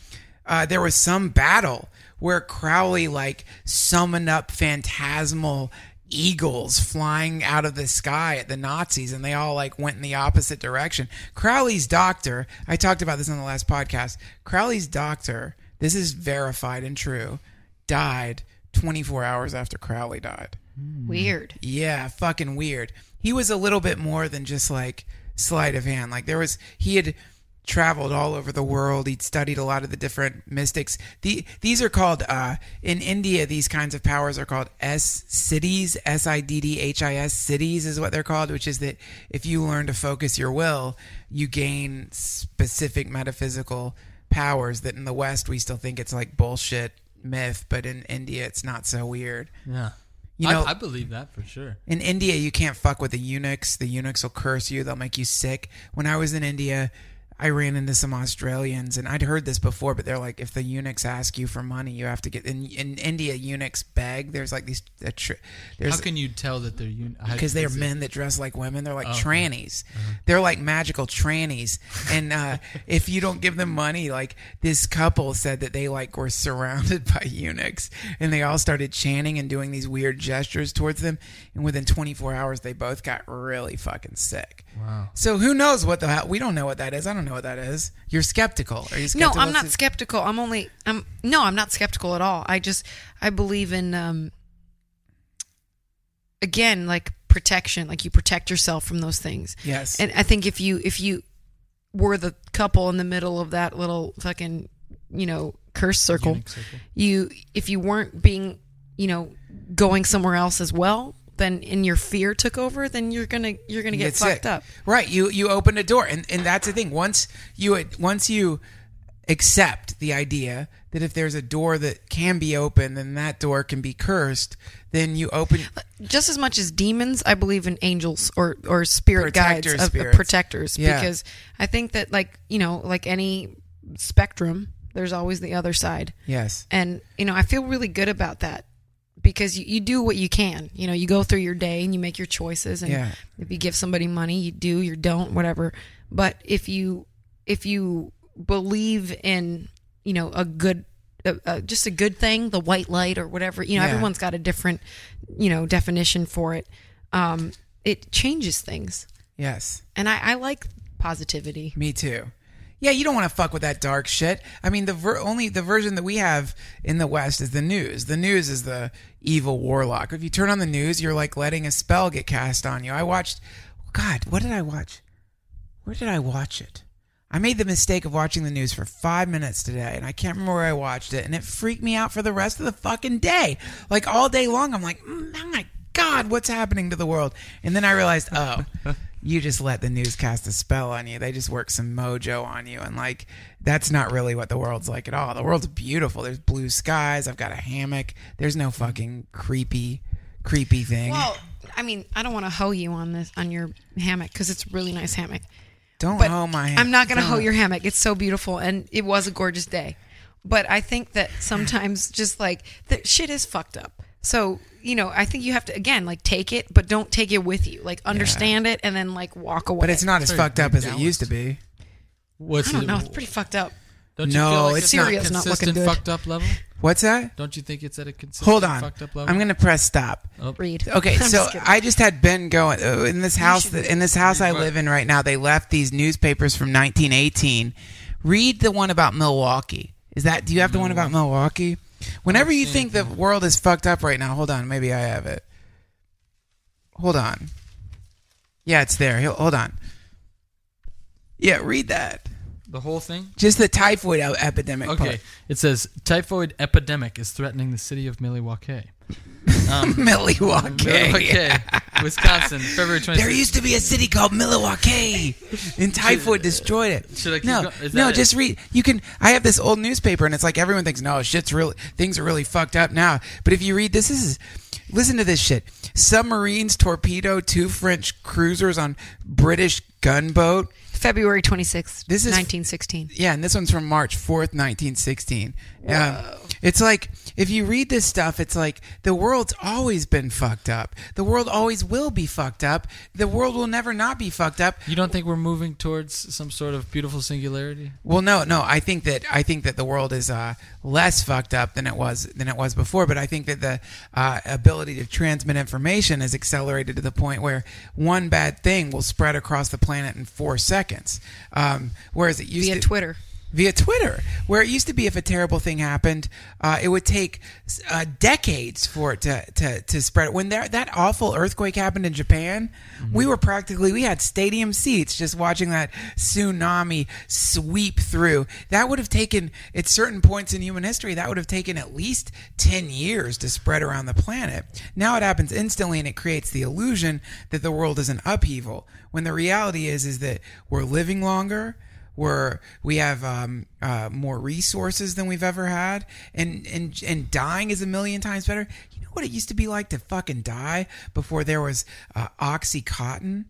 there was some battle where Crowley like summoned up phantasmal eagles flying out of the sky at the Nazis, and they all like went in the opposite direction. Crowley's doctor, I talked about this on the last podcast, Crowley's doctor, this is verified and true, died 24 hours after Crowley died. Weird. Yeah, fucking weird. He was a little bit more than just like sleight of hand. Like he had traveled all over the world. He'd studied a lot of the different mystics. These are called, in India, these kinds of powers are called siddhis, S-I-D-D-H-I-S, siddhis is what they're called, which is that if you learn to focus your will, you gain specific metaphysical powers that in the West we still think it's like bullshit myth, but in India it's not so weird. Yeah. You know, I believe that for sure. in India, you can't fuck with the eunuchs. The eunuchs will curse you. They'll make you sick. When I was in India, I ran into some Australians, and I'd heard this before, but they're like, if the eunuchs ask you for money, you have to get. In India, eunuchs beg. There's like these. How can you tell that they're Because they're men that dress like women. They're like trannies. They're like magical trannies. And if you don't give them money, like this couple said that they like were surrounded by eunuchs, and they all started chanting and doing these weird gestures towards them. And within 24 hours, they both got really fucking sick. Wow. So who knows what the hell? We don't know what that is. I don't know what that is. You're skeptical. Are you No, skeptical? I'm not skeptical. I'm not skeptical at all. I believe in, again, like protection, like you protect yourself from those things. Yes. And I think if you were the couple in the middle of that little fucking, curse circle, Eunuch circle. if you weren't being, going somewhere else as well, then and your fear took over, then you're gonna get sick. fucked up. Right. You opened a door, and that's the thing. Once you accept the idea that if there's a door that can be opened, then that door can be cursed, then you open. Just as much as demons, I believe in angels or spirit guides of spirits. protectors, Yeah. because I think that like any spectrum, there's always the other side. Yes. And I feel really good about that, because you do what you can. You go through your day and you make your choices, and Yeah. if you give somebody money, you do, you don't, whatever. But if you believe in a good just a good thing, the white light or whatever, everyone's got a different definition for it. It changes things, Yes. and I like positivity. Me too. Yeah, you don't want to fuck with that dark shit. I mean, only the version that we have in the West is the news. The news is the evil warlock. If you turn on the news, you're like letting a spell get cast on you. I watched, God, what did I watch? Where did I watch it? I made the mistake of watching the news for 5 minutes today, and I can't remember where I watched it, and it freaked me out for the rest of the fucking day. Like all day long, I'm like, my God, what's happening to the world? And then I realized, oh, you just let the news cast a spell on you. They just work some mojo on you. And like, that's not really what the world's like at all. The world's beautiful. There's blue skies. I've got a hammock. There's no fucking creepy thing. Well, I mean, I don't want to hoe you on your hammock because it's a really nice hammock. Don't But hoe my hammock. I'm not going to hoe your hammock. It's so beautiful, and it was a gorgeous day. But I think that sometimes just like the shit is fucked up. So, you know, I think you have to, again, like take it, but don't take it with you. Like understand it and then like walk away. But it's not as fucked up as it used to be. I don't know. It's pretty fucked up. Don't you No, feel like it's it's not. at a Syria's not looking consistent good. fucked up level? What's that? Don't you think it's at a consistent Hold on. fucked up level? I'm going to press stop. Read. Okay, I'm so just kidding. I just had Ben going in this house. In this house I What? live in right now, they left these newspapers from 1918. Read the one about Milwaukee. Do you have the one about Milwaukee? Whenever you think the world is fucked up right now, hold on, maybe I have it. Hold on. Yeah, it's there. Hold on. Yeah, read that. The whole thing? Just the typhoid epidemic Okay. part. It says typhoid epidemic is threatening the city of Milwaukee. Milwaukee. Wisconsin, February 26th. There used to be a city called Milwaukee, and typhoid destroyed it. Should I keep no, going? Is no, that just it? read. You can. I have this old newspaper, and it's like everyone thinks, no, things are really fucked up now. But if you read this, listen to this shit. Submarines torpedo 2 French cruisers on British gunboat. February 26th, This is 1916. Yeah, and this one's from March 4th, 1916. It's like, if you read this stuff, it's like, the world's always been fucked up. The world always will be fucked up. The world will never not be fucked up. You don't think we're moving towards some sort of beautiful singularity? Well, no. I think that the world is less fucked up than it was before. But I think that the ability to transmit information is accelerated to the point where one bad thing will spread across the planet in 4 seconds. Whereas it used Via to Twitter. Via Twitter, where it used to be if a terrible thing happened, it would take decades for it to spread. When that awful earthquake happened in Japan, we had stadium seats just watching that tsunami sweep through. That would have taken, at certain points in human history, that would have taken at least 10 years to spread around the planet. Now it happens instantly, and it creates the illusion that the world is an upheaval, when the reality is that we're living longer, we have more resources than we've ever had, and dying is a million times better. You know what it used to be like to fucking die before there was Oxycontin?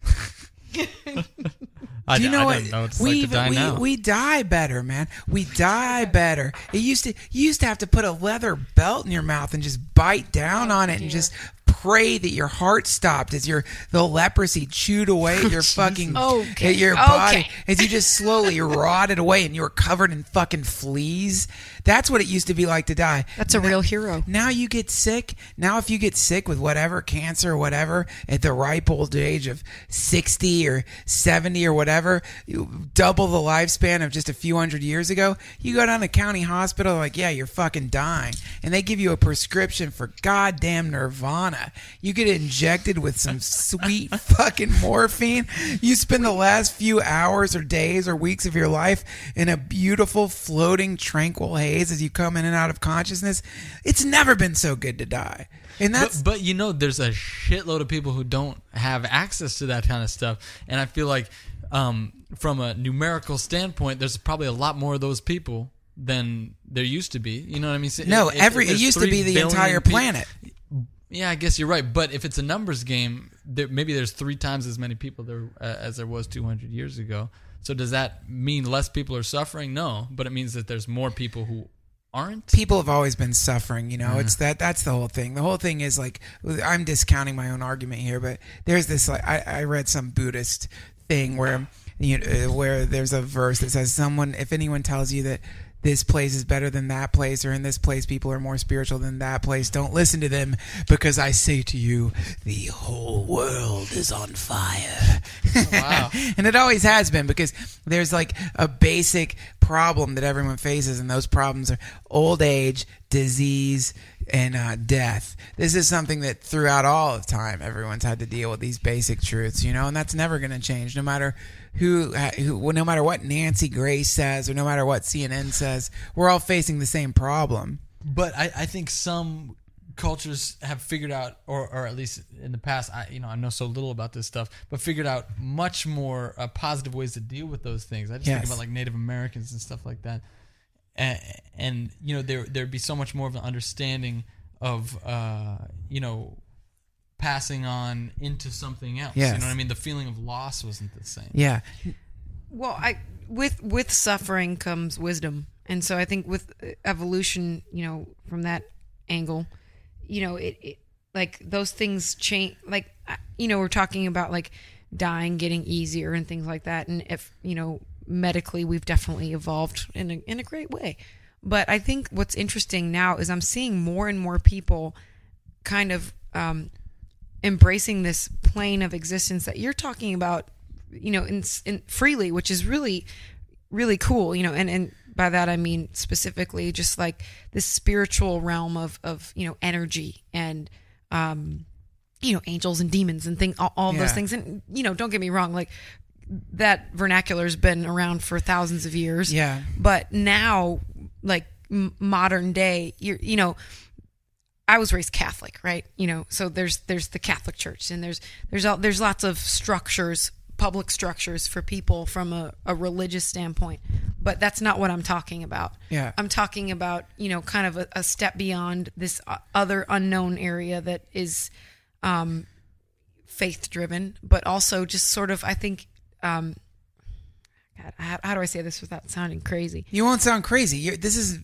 I Do you know don't know what it's like to die now. We die better, man. We die better. You used to have to put a leather belt in your mouth and just bite down on it and just pray that your heart stopped as the leprosy chewed away at your fucking at your body as you just slowly rotted away and you were covered in fucking fleas. That's what it used to be like to die. That's a real hero. Now you get sick. Now if you get sick with whatever, cancer or whatever, at the ripe old age of 60 or 70 or whatever, you double the lifespan of just a few hundred years ago, you go down to county hospital, like, yeah, you're fucking dying. And they give you a prescription for goddamn Nirvana. You get injected with some sweet fucking morphine. You spend the last few hours or days or weeks of your life in a beautiful, floating, tranquil haze as you come in and out of consciousness. It's never been so good to die. And that's but you know, there's a shitload of people who don't have access to that kind of stuff, and I feel like from a numerical standpoint, there's probably a lot more of those people than there used to be. You know what I mean? no, If it used to be the 3 billion entire people- planet. Yeah, I guess you're right. But if it's a numbers game, maybe there's 3 times as many people there as there was 200 years ago. So does that mean less people are suffering? No, but it means that there's more people who aren't. People have always been suffering, you know. It's that's the whole thing. The whole thing is like, I'm discounting my own argument here, but there's this, like, I read some Buddhist thing where where there's a verse that says, if anyone tells you that this place is better than that place, or in this place people are more spiritual than that place, don't listen to them, because I say to you, the whole world is on fire. Wow. And it always has been, because there's like a basic problem that everyone faces, and those problems are old age, disease, and death. This is something that throughout all of time everyone's had to deal with, these basic truths, you know, and that's never going to change, no matter no matter what Nancy Grace says, or no matter what CNN says. We're all facing the same problem. But I think some cultures have figured out, or at least in the past, I know so little about this stuff, but figured out much more positive ways to deal with those things. I just think about like Native Americans and stuff like that, and there'd be so much more of an understanding of passing on into something else. Yes. You know what I mean? The feeling of loss wasn't the same. Yeah. Well, with suffering comes wisdom, and so I think with evolution, from that angle, it like those things change. Like we're talking about like dying getting easier and things like that, and if medically we've definitely evolved in a great way. But I think what's interesting now is I'm seeing more and more people kind of embracing this plane of existence that you're talking about, in freely, which is really, really cool, and by that I mean specifically just like this spiritual realm of energy and, angels and demons and all of those things. And, don't get me wrong, like that vernacular's been around for thousands of years. Yeah. But now, like modern day, I was raised Catholic, right? So there's the Catholic Church, and there's lots of structures, public structures for people from a religious standpoint, but that's not what I'm talking about. Yeah. I'm talking about, kind of a step beyond this other unknown area that is faith driven, but also just sort of, I think, God, how do I say this without sounding crazy? You won't sound crazy.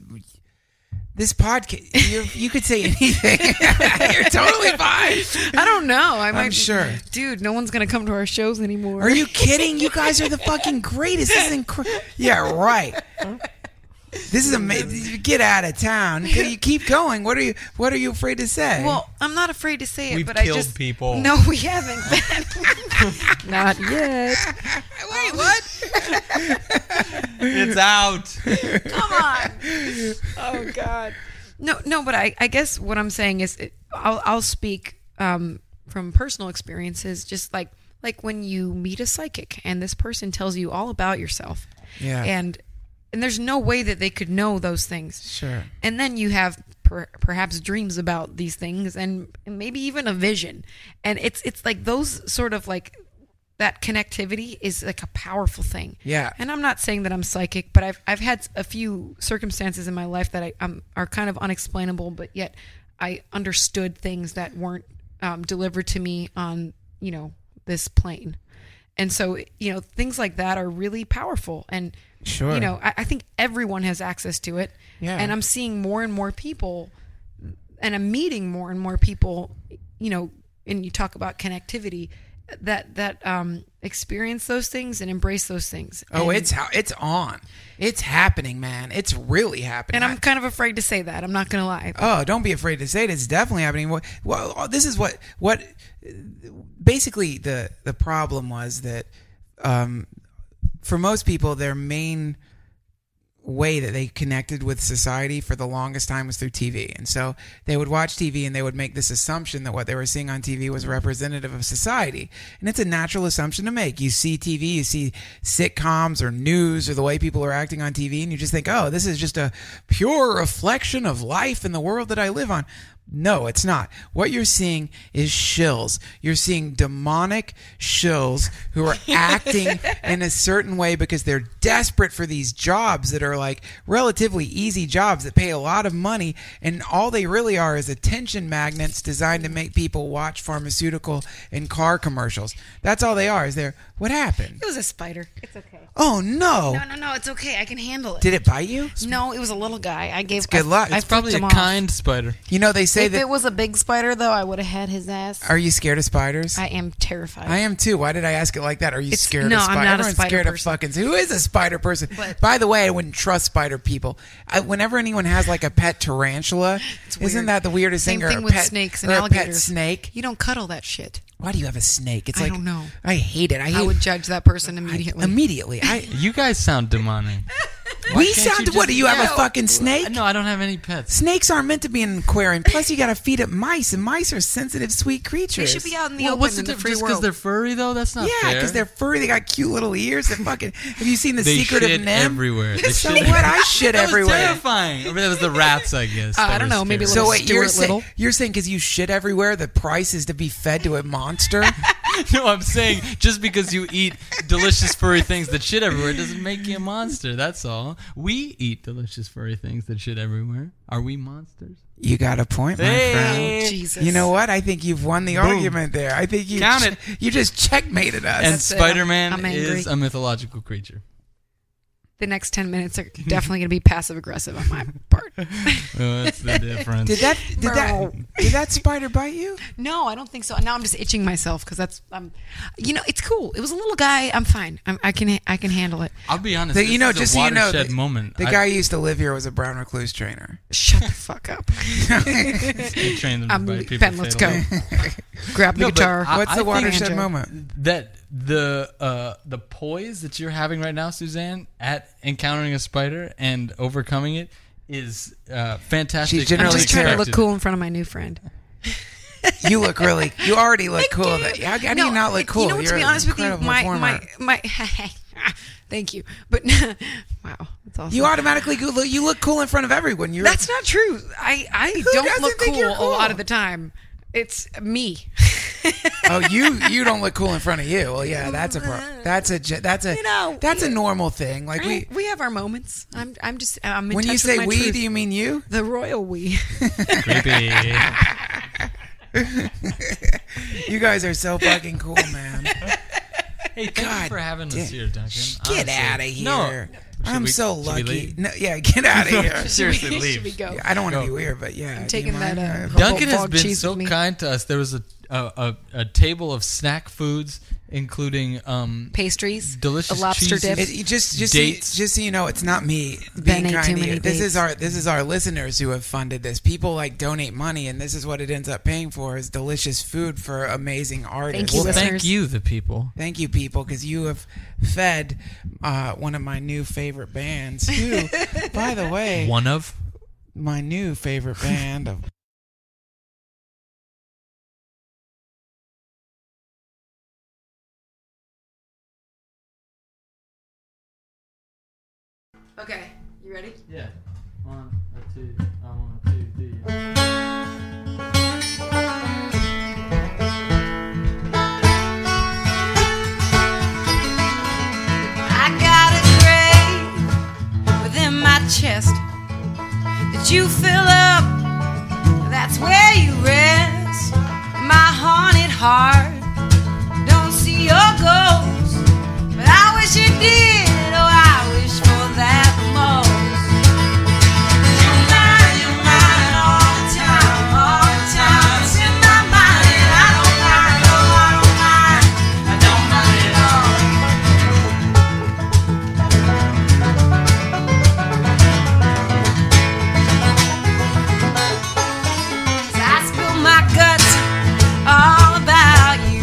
This podcast, you could say anything. You're totally fine. I don't know. I'm sure. Dude, no one's going to come to our shows anymore. Are you kidding? You guys are the fucking greatest. This is incredible. Yeah, right. This is amazing. Get out of town. You keep going. What are you afraid to say? Well, I'm not afraid to say it, We've but killed I just people. No, we haven't. Not yet. Wait, what? It's out. Come on. Oh God. No, but I guess what I'm saying is I'll speak from personal experiences, just like when you meet a psychic and this person tells you all about yourself. Yeah. And there's no way that they could know those things. Sure. And then you have perhaps dreams about these things and maybe even a vision. And it's like those sort of like that connectivity is like a powerful thing. Yeah. And I'm not saying that I'm psychic, but I've had a few circumstances in my life that are kind of unexplainable, but yet I understood things that weren't delivered to me on, this plane. And so, things like that are really powerful. And, sure. I think everyone has access to it. Yeah. And I'm seeing more and more people, and I'm meeting more and more people, and you talk about connectivity, that experience those things and embrace those things. Oh, and, it's on. It's happening, man. It's really happening. And I'm kind of afraid to say that. I'm not going to lie. Oh, don't be afraid to say it. It's definitely happening. Well, this is what basically the problem was that for most people, their main way that they connected with society for the longest time was through TV. And so they would watch TV and they would make this assumption that what they were seeing on TV was representative of society. And it's a natural assumption to make. You see TV, you see sitcoms or news or the way people are acting on TV, and you just think, oh, this is just a pure reflection of life in the world that I live on. No, it's not. What you're seeing is shills. You're seeing demonic shills who are acting in a certain way because they're desperate for these jobs that are like relatively easy jobs that pay a lot of money, and all they really are is attention magnets designed to make people watch pharmaceutical and car commercials. That's all they are. What happened? It was a spider. It's okay. Oh, no. No, it's okay. I can handle it. Did it bite you? No, it was a little guy. I gave good luck. I It's Probably flipped a him off. kind spider. They say If that. it was a big spider, though, I would have had his ass. Are you scared of spiders? I am terrified. I am too. Why did I ask it like that? Are you scared no, of spiders? I'm not a Everyone's spider scared person. of fucking. Who is a spider person? But- By the way, I wouldn't trust spider people. Whenever anyone has like a pet tarantula, isn't weird. that the weirdest Same thing? thing or a with pet, snakes and or a pet alligators. snake. You don't cuddle that shit. Why do you have a snake? It's I like don't know. I hate it. I would judge that person immediately. Immediately. You guys sound demonic. Why We can't you sound. just- What do you have a No. fucking snake? No, I don't have any pets. Snakes aren't meant to be in an aquarium. Plus, you got to feed it mice, and mice are sensitive, sweet They creatures. should be out in the Well, open what's the in the difference? free Just because world. they're furry, though? That's not Yeah, fair. because they're furry. They got cute little ears. They're fucking. Have you seen the They Secret shit of Nim? everywhere. They So shit what? I shit That was everywhere. terrifying. I mean, that was the rats, I guess. I that don't were know, maybe scary. little So wait, you're Stuart Little. you're saying because you shit everywhere, the price is to be fed to a monster? No, I'm saying just because you eat delicious furry things that shit everywhere doesn't make you a monster. That's all. We eat delicious furry things that shit everywhere. Are we monsters? You got a point, my Hey. friend. Jesus. You know what? I think you've won the argument there. I think you Count it. You just checkmated us. And That's it. Spider-Man I'm angry. is a mythological creature. The next 10 minutes are definitely going to be passive aggressive on my part. Oh, that's the difference. did that spider bite you? No, I don't think so. Now I'm just itching myself because it's cool. It was a little guy. I'm fine. I can handle it. I'll be honest. The- This you know, is just a so you know, watershed the- moment. The guy who used to live here was a brown recluse trainer. Shut the fuck up. I trained them to I'm bite people Ben. Let's go. fatally. Grab the No, but guitar. What's the think watershed banjo. moment? that the poise that you're having right now, Suzanne, at encountering a spider and overcoming it is fantastic. She's generally I'm just trying to look unexpected. cool in front of my new friend. You look really. You already look cool. How do you not look cool? You know what, You're to be an honest with you, incredible my performer. thank you. But wow, that's awesome. You automatically you look cool in front of everyone. You're That's not true. I don't doesn't look think cool, you're a cool? lot of the time. It's me. you don't look cool in front of you. Well, yeah, that's a that's a You know, that's a normal thing. Like we have our moments. I'm in when you touch say with my we, truth. do you mean you? The royal we? Creepy. You guys are so fucking cool, man. Hey, thank God you for having us damn. here, Duncan. Get Honestly. out of here. No. I'm we- so should we lucky. leave? No, yeah, get out of here. Seriously, leave. Should we go? I don't want to Go. be weird, but yeah. I'm do taking you mind? that, Duncan has Bulldog been cheese so with me. kind to us. There was a table of snack foods, including Pastries, delicious a lobster cheeses. dip. Just so you know, it's not me Ben being ate kind too to many you. This dates. is our listeners who have funded this. People like donate money, and this is what it ends up paying for: is delicious food for amazing artists. Thank you, Well, listeners. thank you, the people. Thank you, people, because you have fed one of my new favorite bands. Who, by the way, One of. my new favorite band of. Okay, you ready? Yeah. 1, 2, 1, 2, 3. I got a grave within my chest that you fill up. That's where you rest. My haunted heart don't see your ghost, but I wish it did. Oh, I wish for that most. You're mine all the time, all the time. It's in my mind, and I don't mind. Oh, I don't mind. I don't mind at all. I spill my guts all about you.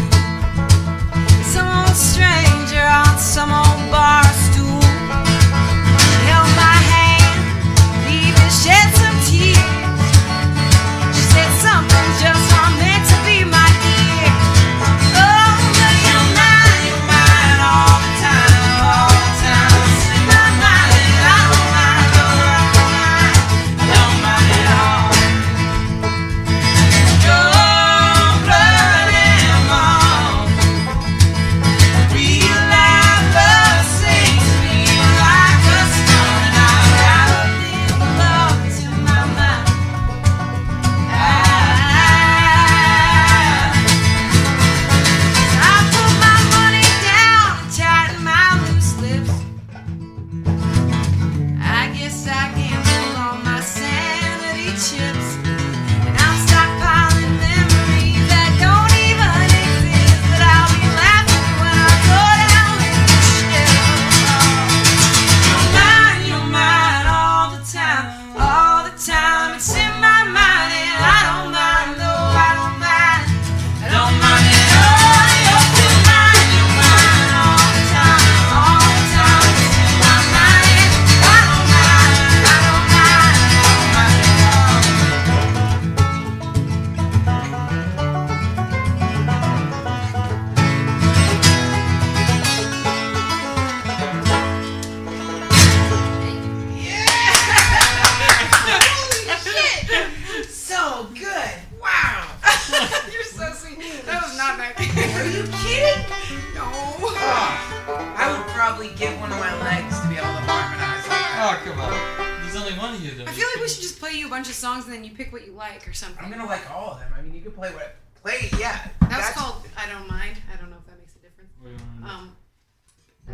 we should just play you a bunch of songs and then you pick what you like or something. I'm gonna like all of them. I mean, you can play what. Yeah. That's called I Don't Mind. I don't know if that makes a difference. What do you want to do?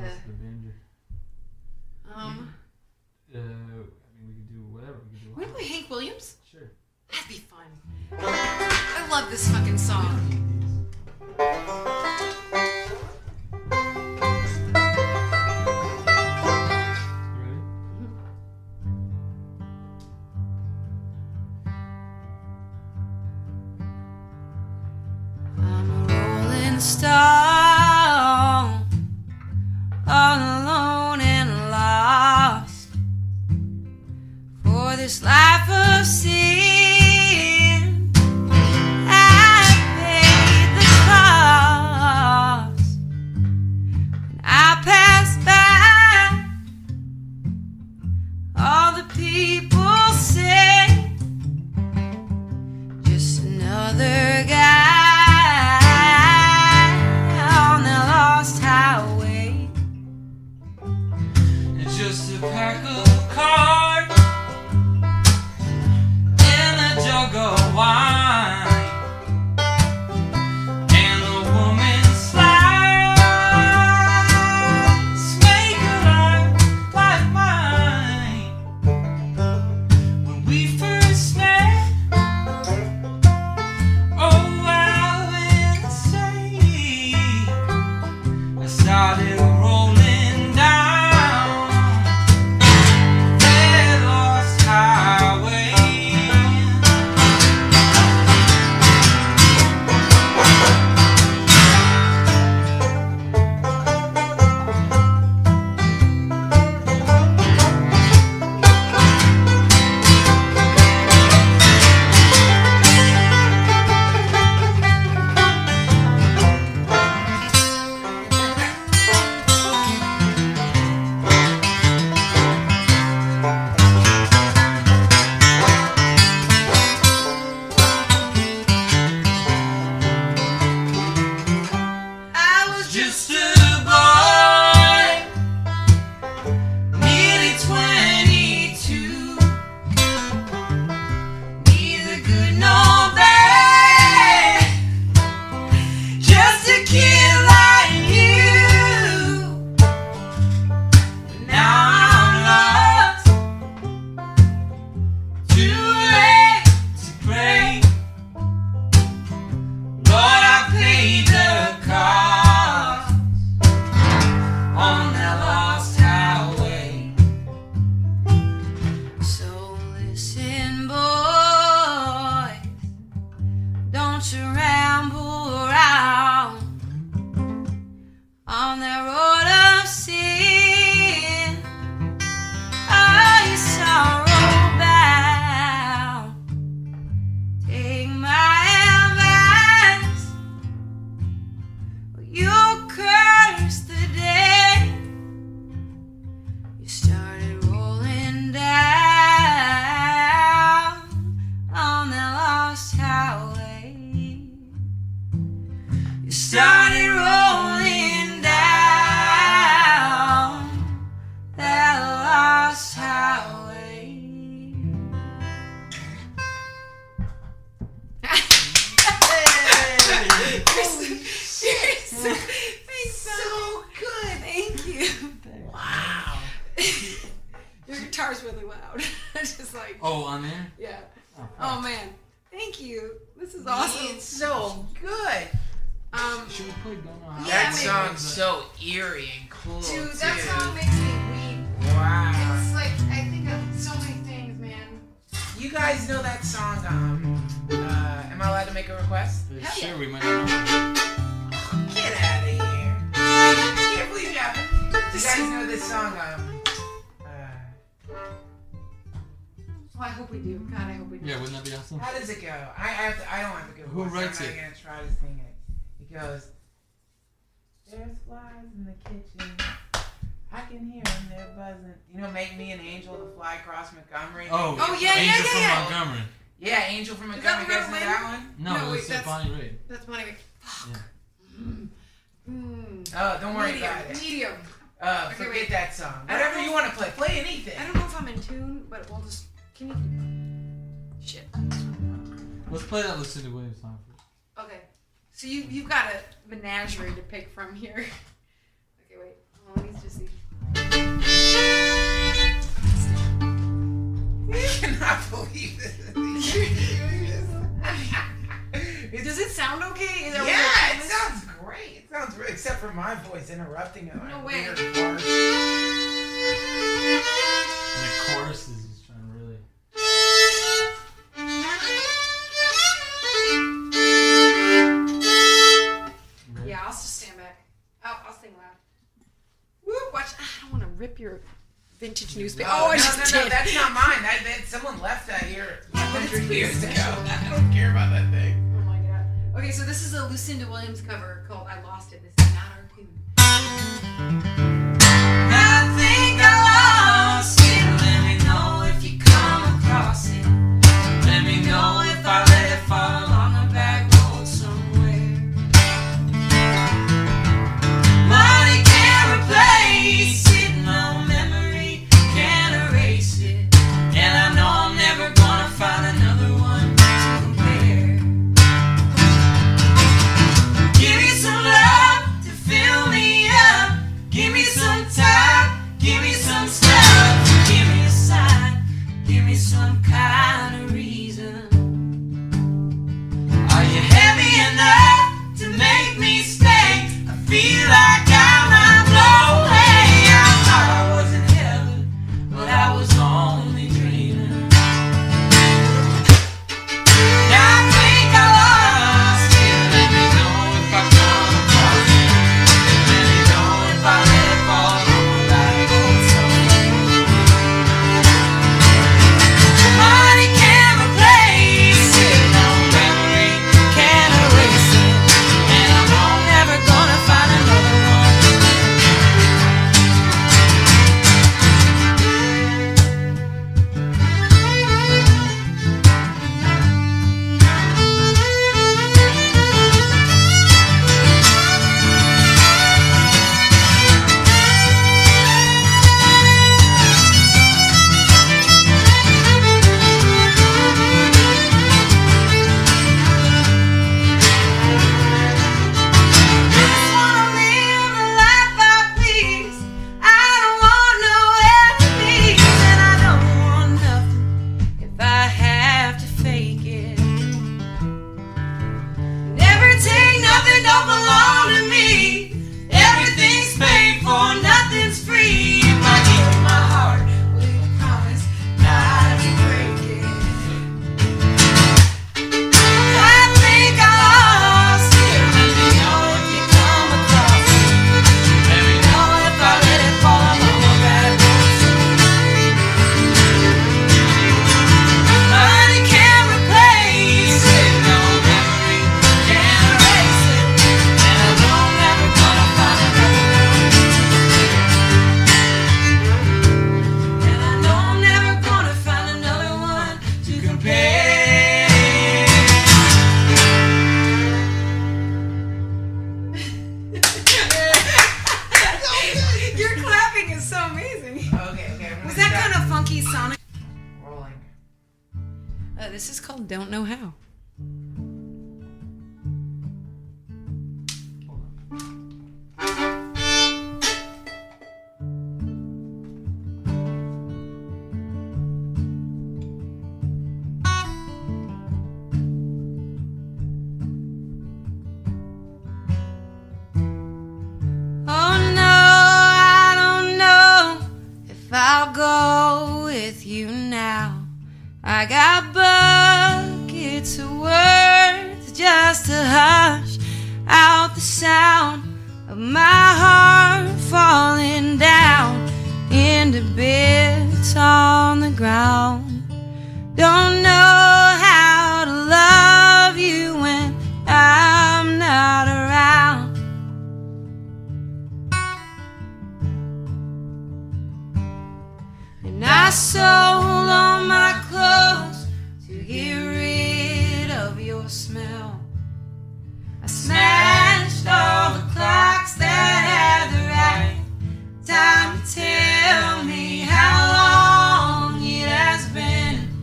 I mean, we could do whatever. We could do. Can we play Hank Williams? Sure. That'd be fun. I love this fucking song. I'm a rolling stone, all alone and lost. For this life of sin, I paid the cost. When I pass by, all the people say, just another guy on the lost highway. It's just a pack of cards and a jug of wine, and the woman's slides make a life like mine. When we first met, oh, I'll say I started rolling down that lost highway. I was just a boy, nearly 22, neither good nor bad, just a kid like you. Now I'm lost, too late to pray. Lord, I paid the cost on that lost highway. So listen, boys, don't you ramble around on that road of sin. Are you sorrow bound? Take my advice, or you'll curse the day you started rolling down on that lost highway. You started rolling down that lost highway. So good. Thank you. Wow. Your guitar's really loud. It's just like, Oh, on there? yeah. Oh man. Thank you. This is awesome. It's so good. Should we play Don't Know How? Yeah, That maybe. song's so eerie and cool. Dude, too. that song makes me weep. Wow. It's like, I think of so many things, man. You guys know that song, am I allowed to make a request? Hell Sure, yeah. we might know. Get out of here. I can't believe you haven't. You guys know this song, Oh, I hope we do. God, I hope we do. Yeah, wouldn't that be awesome? how does it go? I don't have a good Who voice. writes I'm it? not gonna try to sing it. It goes, there's flies in the kitchen. I can hear them, they're buzzing. You know, Make Me an Angel to Fly Across Montgomery? Oh, Oh, yeah, Angel yeah, from yeah. Montgomery. Yeah, Angel from Is that Montgomery. You guys know Loretta that one? No, No, wait, it's that's- Bonnie Raitt. That's funny. Fuck. Oh, don't worry Medium. about it. Medium. Forget wait. that song. I don't Whatever know you if- want to play. Play anything. I don't know if I'm in tune, but we'll just Can you? Shit. Let's play that Lucinda Williams song first. Okay. So you've got a menagerie to pick from here. Okay, wait. Hold on, let me just see. I cannot believe this. Does it sound okay? Is that Yeah, what it sounds great. It sounds great, except for my voice interrupting it. No like way. weird parts. And the chorus is just trying to really. Yeah, I'll just stand back. I'll sing loud. Woo! Watch. I don't want to rip your vintage newspaper. Oh, I just no, did. that's not mine. Someone left that here Yeah, but it's 100 pretty years ago. special. I don't care about that thing. Oh my god. Okay, so this is a Lucinda Williams cover called "I Lost It." This is not our tune. I think I lost it. Let me know if you come across it. Let me know if I let it fall on the back road somewhere. Money can't replace it. No memory can't erase it. And I know I'm never gonna find another one to compare. Give me some love to fill me up. Give me some time, give me some stuff, give me a sign, give me some kind of reason. Are you heavy enough to make me stay? I feel like I might blow away. I thought I was in heaven, but I was only dreaming. Now I think I lost it. Let me know if I come across it. Let me know if I let it fall on the back road somewhere. Money can't replace it. No memory can't erase it. And I know I'm never gonna find another one. I just wanna live the life I please. I don't want no enemies, and I don't want nothing if I have to fake it. Never take nothing, don't belong to me. Everything's paid for, nothing's free. If I give you my heart, will you promise not to break it? I think I lost it. Let me know if you come across it. Let me know if I let it fall on the back road somewhere. Money can't replace it. No memory can't erase it. And I know I'm never gonna find another one to compare. And I know I'm never gonna find another one to compare. Your clapping is so amazing. Okay. Was that kind of funky sonic? Rolling. This is called "Don't Know How." Oh no, I don't know if I'll go with you now. I got buckets of words just to hush out the sound of my heart falling down into bits on the ground. Don't know how to love you when I'm not around. And I sold all my clothes to get rid of your smell. I smashed all the clocks that had the right time to tell me how long it has been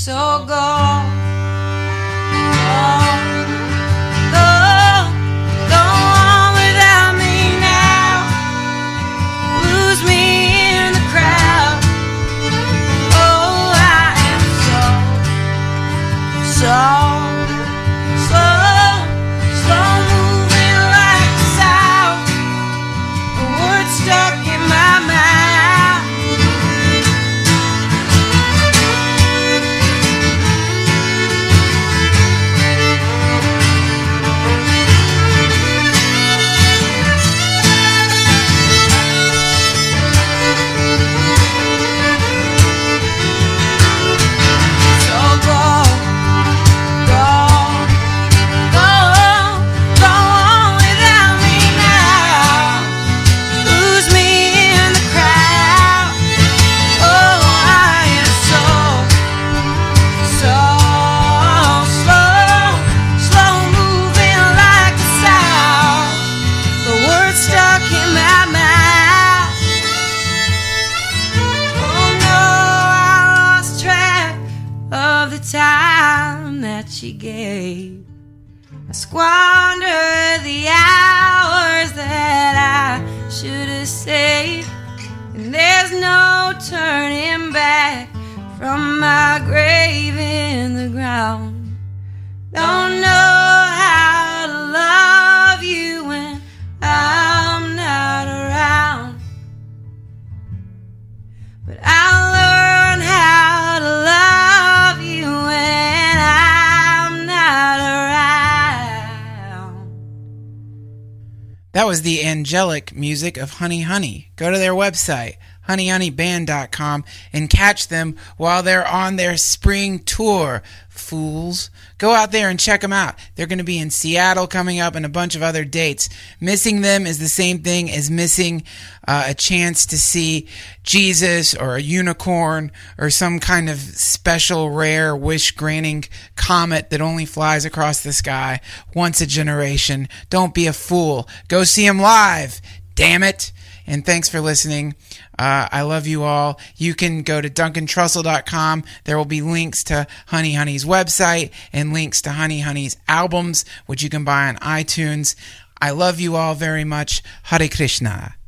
So go. Time that she gave, I squandered the hours that I should have saved, and there's no turning back from my grave in the ground. Don't know how to love you when I'm not around, but I'll learn how to love you when I'm not around. That was the angelic music of Honey Honey. Go to their website, honeyhoneyband.com, and catch them while they're on their spring tour, fools. Go out there and check them out. They're going to be in Seattle coming up and a bunch of other dates. Missing them is the same thing as missing a chance to see Jesus or a unicorn or some kind of special, rare, wish-granting comet that only flies across the sky once a generation. Don't be a fool. Go see them live. Damn it. And thanks for listening. I love you all. You can go to DuncanTrussell.com. There will be links to Honey Honey's website and links to Honey Honey's albums, which you can buy on iTunes. I love you all very much. Hare Krishna.